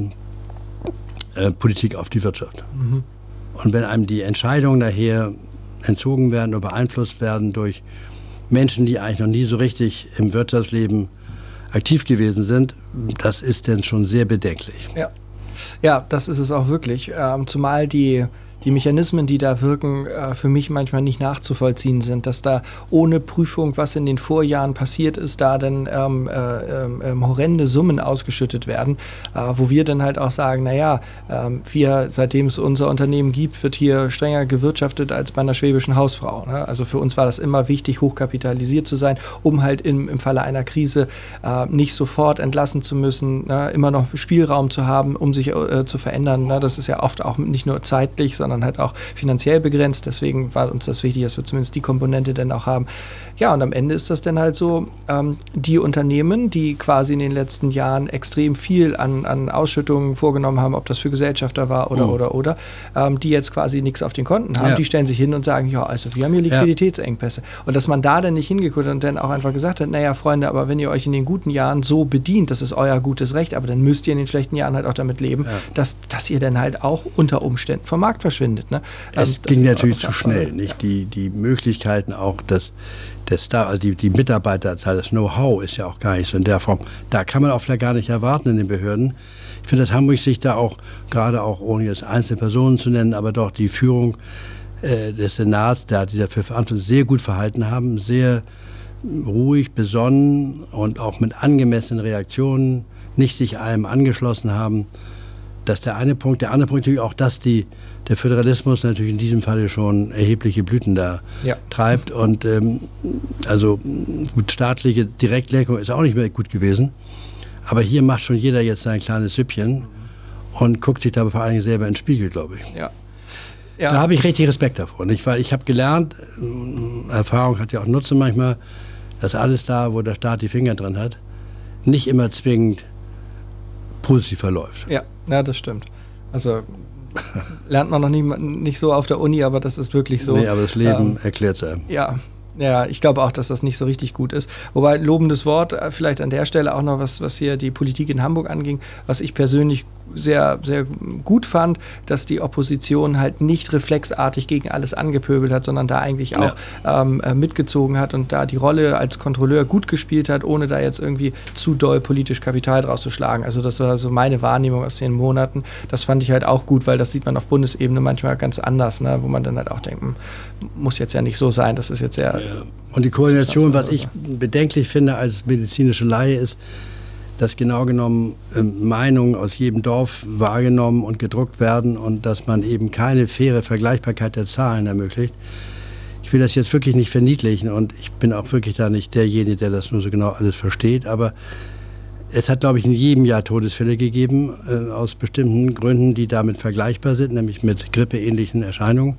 B: äh, Politik auf die Wirtschaft. Mhm. Und wenn einem die Entscheidungen nachher entzogen werden oder beeinflusst werden durch Menschen, die eigentlich noch nie so richtig im Wirtschaftsleben aktiv gewesen sind, das ist dann schon sehr bedenklich.
A: Ja, ja, das ist es auch wirklich. Ähm, zumal die Die Mechanismen, die da wirken, äh, für mich manchmal nicht nachzuvollziehen sind, dass da ohne Prüfung, was in den Vorjahren passiert ist, da dann ähm, äh, äh, horrende Summen ausgeschüttet werden, äh, wo wir dann halt auch sagen, naja, äh, wir, seitdem es unser Unternehmen gibt, wird hier strenger gewirtschaftet als bei einer schwäbischen Hausfrau. Ne? Also für uns war das immer wichtig, hochkapitalisiert zu sein, um halt im, im Falle einer Krise äh, nicht sofort entlassen zu müssen, ne? Immer noch Spielraum zu haben, um sich äh, zu verändern. Ne? Das ist ja oft auch nicht nur zeitlich, sondern sondern halt auch finanziell begrenzt. Deswegen war uns das wichtig, dass wir zumindest die Komponente dann auch haben. Ja, und am Ende ist das dann halt so, ähm, die Unternehmen, die quasi in den letzten Jahren extrem viel an, an Ausschüttungen vorgenommen haben, ob das für Gesellschafter war oder, oh. oder, oder, ähm, die jetzt quasi nichts auf den Konten haben, ja. die stellen sich hin und sagen, ja, also wir haben hier Liquiditätsengpässe. Ja. Und dass man da dann nicht hingeguckt hat und dann auch einfach gesagt hat, naja, Freunde, aber wenn ihr euch in den guten Jahren so bedient, das ist euer gutes Recht, aber dann müsst ihr in den schlechten Jahren halt auch damit leben, ja. dass, dass ihr dann halt auch unter Umständen vom Markt verschwindet. Ne?
B: Also es ging natürlich zu schnell. Nicht? Die, die Möglichkeiten auch, dass das da, also die, die Mitarbeiterzahl, das Know-how ist ja auch gar nicht so in der Form. Da kann man auch vielleicht gar nicht erwarten in den Behörden. Ich finde, dass Hamburg sich da auch, gerade auch ohne jetzt einzelne Personen zu nennen, aber doch die Führung äh, des Senats, der, die dafür verantwortlich sehr gut verhalten haben, sehr ruhig, besonnen und auch mit angemessenen Reaktionen nicht sich allem angeschlossen haben. Das ist der eine Punkt. Der andere Punkt ist natürlich auch, dass die, der Föderalismus natürlich in diesem Falle schon erhebliche Blüten da ja. treibt. Und ähm, also gut, staatliche Direktlenkung ist auch nicht mehr gut gewesen. Aber hier macht schon jeder jetzt sein kleines Süppchen und guckt sich da vor allen Dingen selber in den Spiegel, glaube ich. Ja. Ja. Da habe ich richtig Respekt davor. Nicht? Weil ich habe gelernt, Erfahrung hat ja auch Nutzen manchmal, dass alles da, wo der Staat die Finger drin hat, nicht immer zwingend positiv verläuft.
A: Ja, ja, das stimmt. Also lernt man noch nie, nicht so auf der Uni, aber das ist wirklich so.
B: Nee, aber das Leben ähm, erklärt es einem.
A: Ja, Ja, ich glaube auch, dass das nicht so richtig gut ist. Wobei, lobendes Wort, äh, vielleicht an der Stelle auch noch was, was hier die Politik in Hamburg anging, was ich persönlich sehr, sehr gut fand, dass die Opposition halt nicht reflexartig gegen alles angepöbelt hat, sondern da eigentlich auch ja. ähm, äh, mitgezogen hat und da die Rolle als Kontrolleur gut gespielt hat, ohne da jetzt irgendwie zu doll politisch Kapital draus zu schlagen. Also das war so meine Wahrnehmung aus den Monaten. Das fand ich halt auch gut, weil das sieht man auf Bundesebene manchmal ganz anders, ne? Wo man dann halt auch denkt, muss jetzt ja nicht so sein, das ist jetzt ja...
B: ja. Und die Koordination, was ich bedenklich finde als medizinische Laie, ist, dass genau genommen äh, Meinungen aus jedem Dorf wahrgenommen und gedruckt werden und dass man eben keine faire Vergleichbarkeit der Zahlen ermöglicht. Ich will das jetzt wirklich nicht verniedlichen und ich bin auch wirklich da nicht derjenige, der das nur so genau alles versteht, aber es hat, glaube ich, in jedem Jahr Todesfälle gegeben, äh, aus bestimmten Gründen, die damit vergleichbar sind, nämlich mit grippeähnlichen Erscheinungen.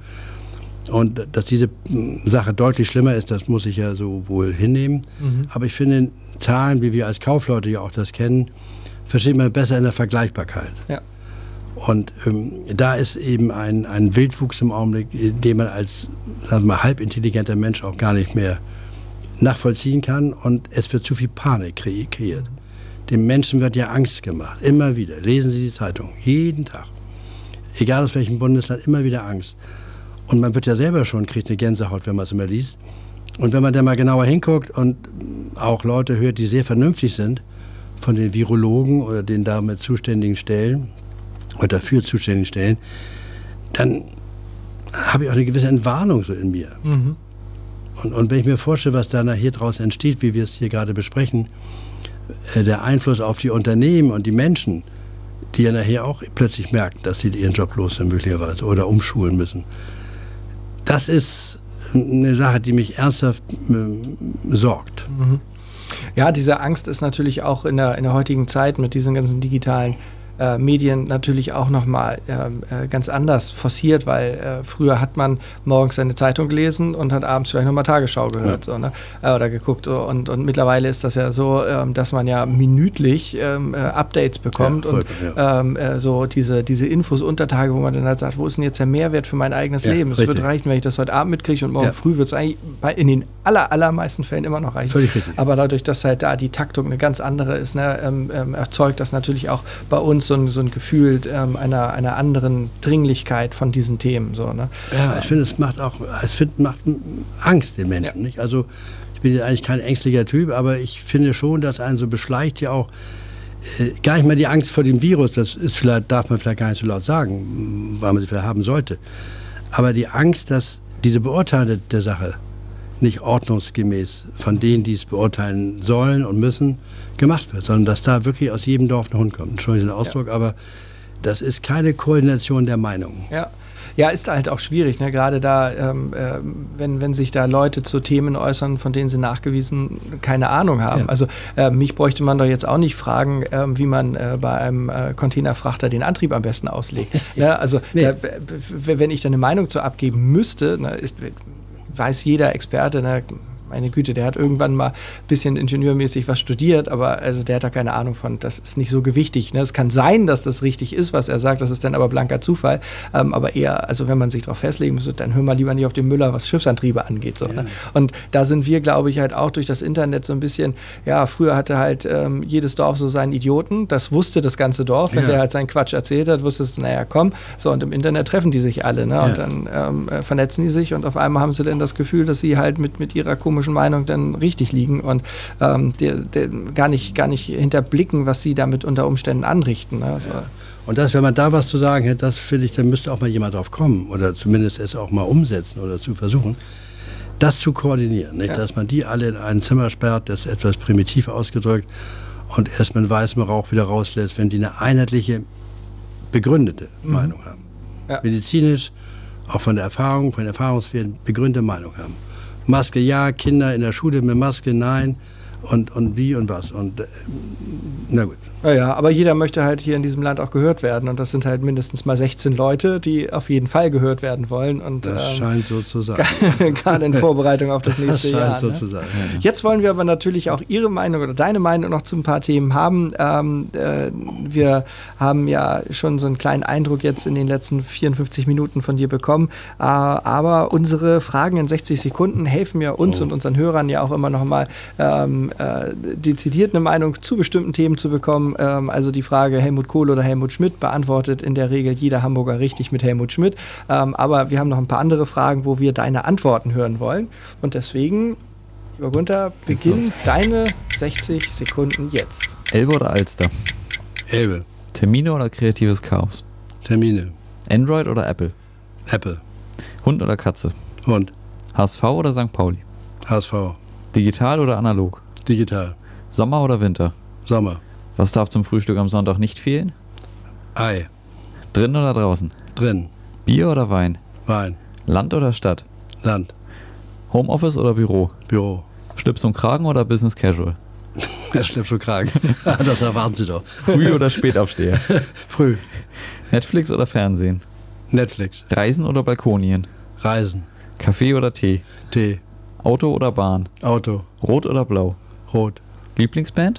B: Und dass diese Sache deutlich schlimmer ist, das muss ich ja so wohl hinnehmen. Mhm. Aber ich finde, Zahlen, wie wir als Kaufleute ja auch das kennen, versteht man besser in der Vergleichbarkeit. Ja. Und ähm, da ist eben ein, ein Wildwuchs im Augenblick, den man als, sagen wir mal, halbintelligenter Mensch auch gar nicht mehr nachvollziehen kann. Und es wird zu viel Panik kreiert. Dem Menschen wird ja Angst gemacht, immer wieder. Lesen Sie die Zeitung, jeden Tag. Egal aus welchem Bundesland, immer wieder Angst. Und man wird ja selber schon, kriegt eine Gänsehaut, wenn man es immer liest. Und wenn man dann mal genauer hinguckt und auch Leute hört, die sehr vernünftig sind, von den Virologen oder den damit zuständigen Stellen oder dafür zuständigen Stellen, dann habe ich auch eine gewisse Entwarnung so in mir. Mhm. Und, und wenn ich mir vorstelle, was da nachher draus entsteht, wie wir es hier gerade besprechen, äh, der Einfluss auf die Unternehmen und die Menschen, die ja nachher auch plötzlich merken, dass sie ihren Job los sind möglicherweise oder umschulen müssen. Das ist eine Sache, die mich ernsthaft äh, sorgt.
A: Mhm. Ja, diese Angst ist natürlich auch in der, in der heutigen Zeit mit diesen ganzen digitalen äh, Medien natürlich auch nochmal äh, ganz anders forciert, weil äh, früher hat man morgens eine Zeitung gelesen und hat abends vielleicht nochmal Tagesschau gehört, ja. so, ne? äh, oder geguckt. So. Und, und mittlerweile ist das ja so, ähm, dass man ja minütlich ähm, äh, Updates bekommt ja, heute, und ja. ähm, äh, so diese, diese Infos unter Tage, wo man dann halt sagt, wo ist denn jetzt der Mehrwert für mein eigenes ja, Leben? Es wird reichen, wenn ich das heute Abend mitkriege und morgen ja. früh wird es eigentlich bei, in den aller, allermeisten Fällen immer noch reichen.
B: Völlig richtig.
A: Aber dadurch, dass halt da die Taktung eine ganz andere ist, ne, ähm, ähm, erzeugt das natürlich auch bei uns so ein, so ein Gefühl ähm, einer, einer anderen Dringlichkeit von diesen Themen. So, ne?
B: Ja, ich finde, es macht auch es find, macht Angst den Menschen. Ja. Nicht? Also ich bin jetzt eigentlich kein ängstlicher Typ, aber ich finde schon, dass einen so beschleicht ja auch äh, gar nicht mal die Angst vor dem Virus, das ist vielleicht, darf man vielleicht gar nicht so laut sagen, weil man sie vielleicht haben sollte, aber die Angst, dass diese Beurteilung der Sache nicht ordnungsgemäß von denen, die es beurteilen sollen und müssen, gemacht wird, sondern dass da wirklich aus jedem Dorf ein Hund kommt. Entschuldigung den Ausdruck, ja. aber das ist keine Koordination der Meinungen.
A: Ja. Ja, ist halt auch schwierig, ne? Gerade da, ähm, äh, wenn, wenn sich da Leute zu Themen äußern, von denen sie nachgewiesen keine Ahnung haben. Ja. Also äh, mich bräuchte man doch jetzt auch nicht fragen, äh, wie man äh, bei einem äh, Containerfrachter den Antrieb am besten auslegt. ne? Also nee. da, wenn ich da eine Meinung zu abgeben müsste, ne, ist, weiß jeder Experte, ne, meine Güte, der hat irgendwann mal ein bisschen ingenieurmäßig was studiert, aber also der hat da keine Ahnung von, das ist nicht so gewichtig. Ne? Es kann sein, dass das richtig ist, was er sagt, das ist dann aber blanker Zufall. Ähm, aber eher, also wenn man sich darauf festlegen müsste, dann hör mal lieber nicht auf den Müller, was Schiffsantriebe angeht. So, ja. ne? Und da sind wir, glaube ich, halt auch durch das Internet so ein bisschen, ja, früher hatte halt ähm, jedes Dorf so seinen Idioten, das wusste das ganze Dorf, wenn ja. der halt seinen Quatsch erzählt hat, wusstest du, naja, komm, so, und im Internet treffen die sich alle, ne? Ja. Und dann ähm, äh, vernetzen die sich und auf einmal haben sie dann das Gefühl, dass sie halt mit, mit ihrer komischen Meinung dann richtig liegen und ähm, die, die gar nicht, gar nicht hinterblicken, was sie damit unter Umständen anrichten. Ne? Also,
B: ja. Und das, wenn man da was zu sagen hätte, das finde ich, dann müsste auch mal jemand drauf kommen oder zumindest es auch mal umsetzen oder zu versuchen, das zu koordinieren. Nicht? Ja. Dass man die alle in ein Zimmer sperrt, das ist etwas primitiv ausgedrückt und erst mit weißem Rauch wieder rauslässt, wenn die eine einheitliche, begründete mhm. Meinung haben. Ja. Medizinisch, auch von der Erfahrung, von den Erfahrungswerten begründete Meinung haben. Maske ja, Kinder in der Schule mit Maske nein, und, und wie und was. Und äh, na gut.
A: Ja, ja, aber jeder möchte halt hier in diesem Land auch gehört werden. Und das sind halt mindestens mal sechzehn Leute, die auf jeden Fall gehört werden wollen. Und,
B: Das
A: ähm,
B: scheint so zu sein.
A: gerade in Vorbereitung auf das nächste
B: Das scheint
A: Jahr.
B: so
A: Ne?
B: zu sein.
A: Jetzt wollen wir aber natürlich auch Ihre Meinung oder deine Meinung noch zu ein paar Themen haben. Ähm, äh, wir haben ja schon so einen kleinen Eindruck jetzt in den letzten vierundfünfzig Minuten von dir bekommen. Äh, aber unsere Fragen in sechzig Sekunden helfen ja uns
B: Oh.
A: und unseren Hörern ja auch immer noch mal ähm, äh, dezidiert eine Meinung zu bestimmten Themen zu bekommen. Ähm, also die Frage Helmut Kohl oder Helmut Schmidt beantwortet in der Regel jeder Hamburger richtig mit Helmut Schmidt. Ähm, aber wir haben noch ein paar andere Fragen, wo wir deine Antworten hören wollen. Und deswegen, lieber Gunther, beginn deine sechzig Sekunden jetzt.
C: Elbe oder Alster?
B: Elbe.
C: Termine oder kreatives Chaos?
B: Termine.
C: Android oder Apple?
B: Apple.
C: Hund oder Katze?
B: Hund.
C: H S V oder Sankt Pauli?
B: H S V.
C: Digital oder analog?
B: Digital.
C: Sommer oder Winter?
B: Sommer.
C: Was darf zum Frühstück am Sonntag nicht fehlen?
B: Ei.
C: Drin oder draußen?
B: Drin.
C: Bier oder Wein?
B: Wein.
C: Land oder Stadt?
B: Land.
C: Homeoffice oder Büro?
B: Büro.
C: Schlips und Kragen oder Business Casual?
B: Er schleppt schon Kragen. Das erwarten Sie doch.
C: Früh oder Spätaufsteher?
B: Früh.
C: Netflix oder Fernsehen?
B: Netflix.
C: Reisen oder Balkonien?
B: Reisen.
C: Kaffee oder Tee?
B: Tee.
C: Auto oder Bahn?
B: Auto.
C: Rot oder blau?
B: Rot.
C: Lieblingsband?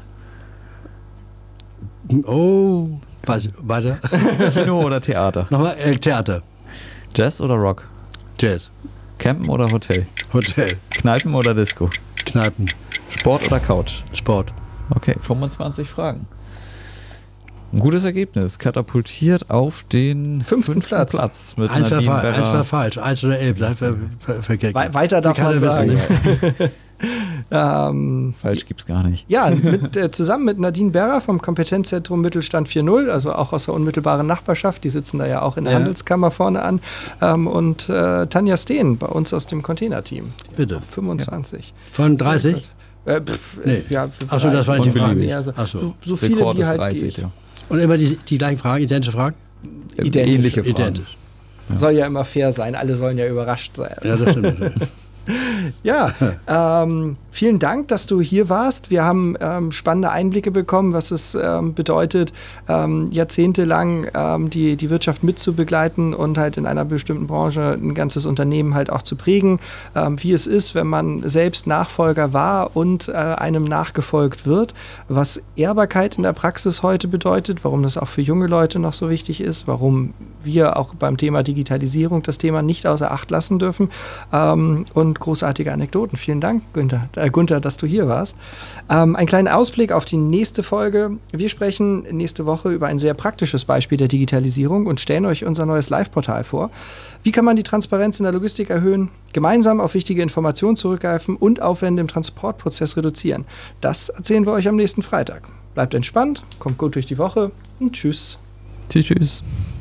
B: Oh. Was? Weiter.
C: Kino oder Theater?
B: Nochmal. Äh, Theater.
C: Jazz oder Rock?
B: Jazz.
C: Campen oder Hotel?
B: Hotel.
C: Kneipen oder Disco?
B: Kneipen.
C: Sport oder Couch?
B: Sport.
C: Okay, fünfundzwanzig Fragen. Ein gutes Ergebnis. Katapultiert auf den
A: Fünften Platz.
C: Platz mit
B: Eins war,
C: Nadine
B: fa- eins war
C: Berra.
B: falsch. Eins oder elf. Das ver- ver- vergessen.
A: We weiter darf
B: Wie kann
A: man
B: er wissen,
A: sagen.
B: ne?
A: ähm,
C: Falsch gibt's gar nicht.
A: Ja, mit, äh, zusammen mit Nadine Berra vom Kompetenzzentrum Mittelstand vier null, also auch aus der unmittelbaren Nachbarschaft, die sitzen da ja auch in der
B: Ja.
A: Handelskammer vorne an, ähm, und äh, Tanja Steen bei uns aus dem Containerteam.
B: Bitte.
A: fünfundzwanzig.
B: Von dreißig?
A: Äh, pff,
B: Nee.
A: ja,
B: Ach so, das war
C: nicht die Frage.
A: Nee, also,
B: Ach so.
A: so, so viele
C: Rekord
A: wie
C: ist
A: halt
C: dreißig,
A: geht.
C: ja.
B: Und immer die, die gleichen Fragen, identische Fragen?
A: Identisch.
C: Ähnliche Fragen.
B: Identisch.
A: Soll ja immer fair sein, alle sollen ja überrascht sein.
B: Ja, das stimmt natürlich.
A: Ja, ähm, vielen Dank, dass du hier warst. Wir haben ähm, spannende Einblicke bekommen, was es ähm, bedeutet, ähm, jahrzehntelang ähm, die, die Wirtschaft mitzubegleiten und halt in einer bestimmten Branche ein ganzes Unternehmen halt auch zu prägen. Ähm, wie es ist, wenn man selbst Nachfolger war und äh, einem nachgefolgt wird. Was Ehrbarkeit in der Praxis heute bedeutet, warum das auch für junge Leute noch so wichtig ist, warum wir auch beim Thema Digitalisierung das Thema nicht außer Acht lassen dürfen. Ähm, und großartige Anekdoten. Vielen Dank, Günther, äh, Gunther, dass du hier warst. Ähm, ein kleiner Ausblick auf die nächste Folge. Wir sprechen nächste Woche über ein sehr praktisches Beispiel der Digitalisierung und stellen euch unser neues Live-Portal vor. Wie kann man die Transparenz in der Logistik erhöhen, gemeinsam auf wichtige Informationen zurückgreifen und Aufwände im Transportprozess reduzieren? Das erzählen wir euch am nächsten Freitag. Bleibt entspannt, kommt gut durch die Woche und tschüss.
C: Tschüss, tschüss.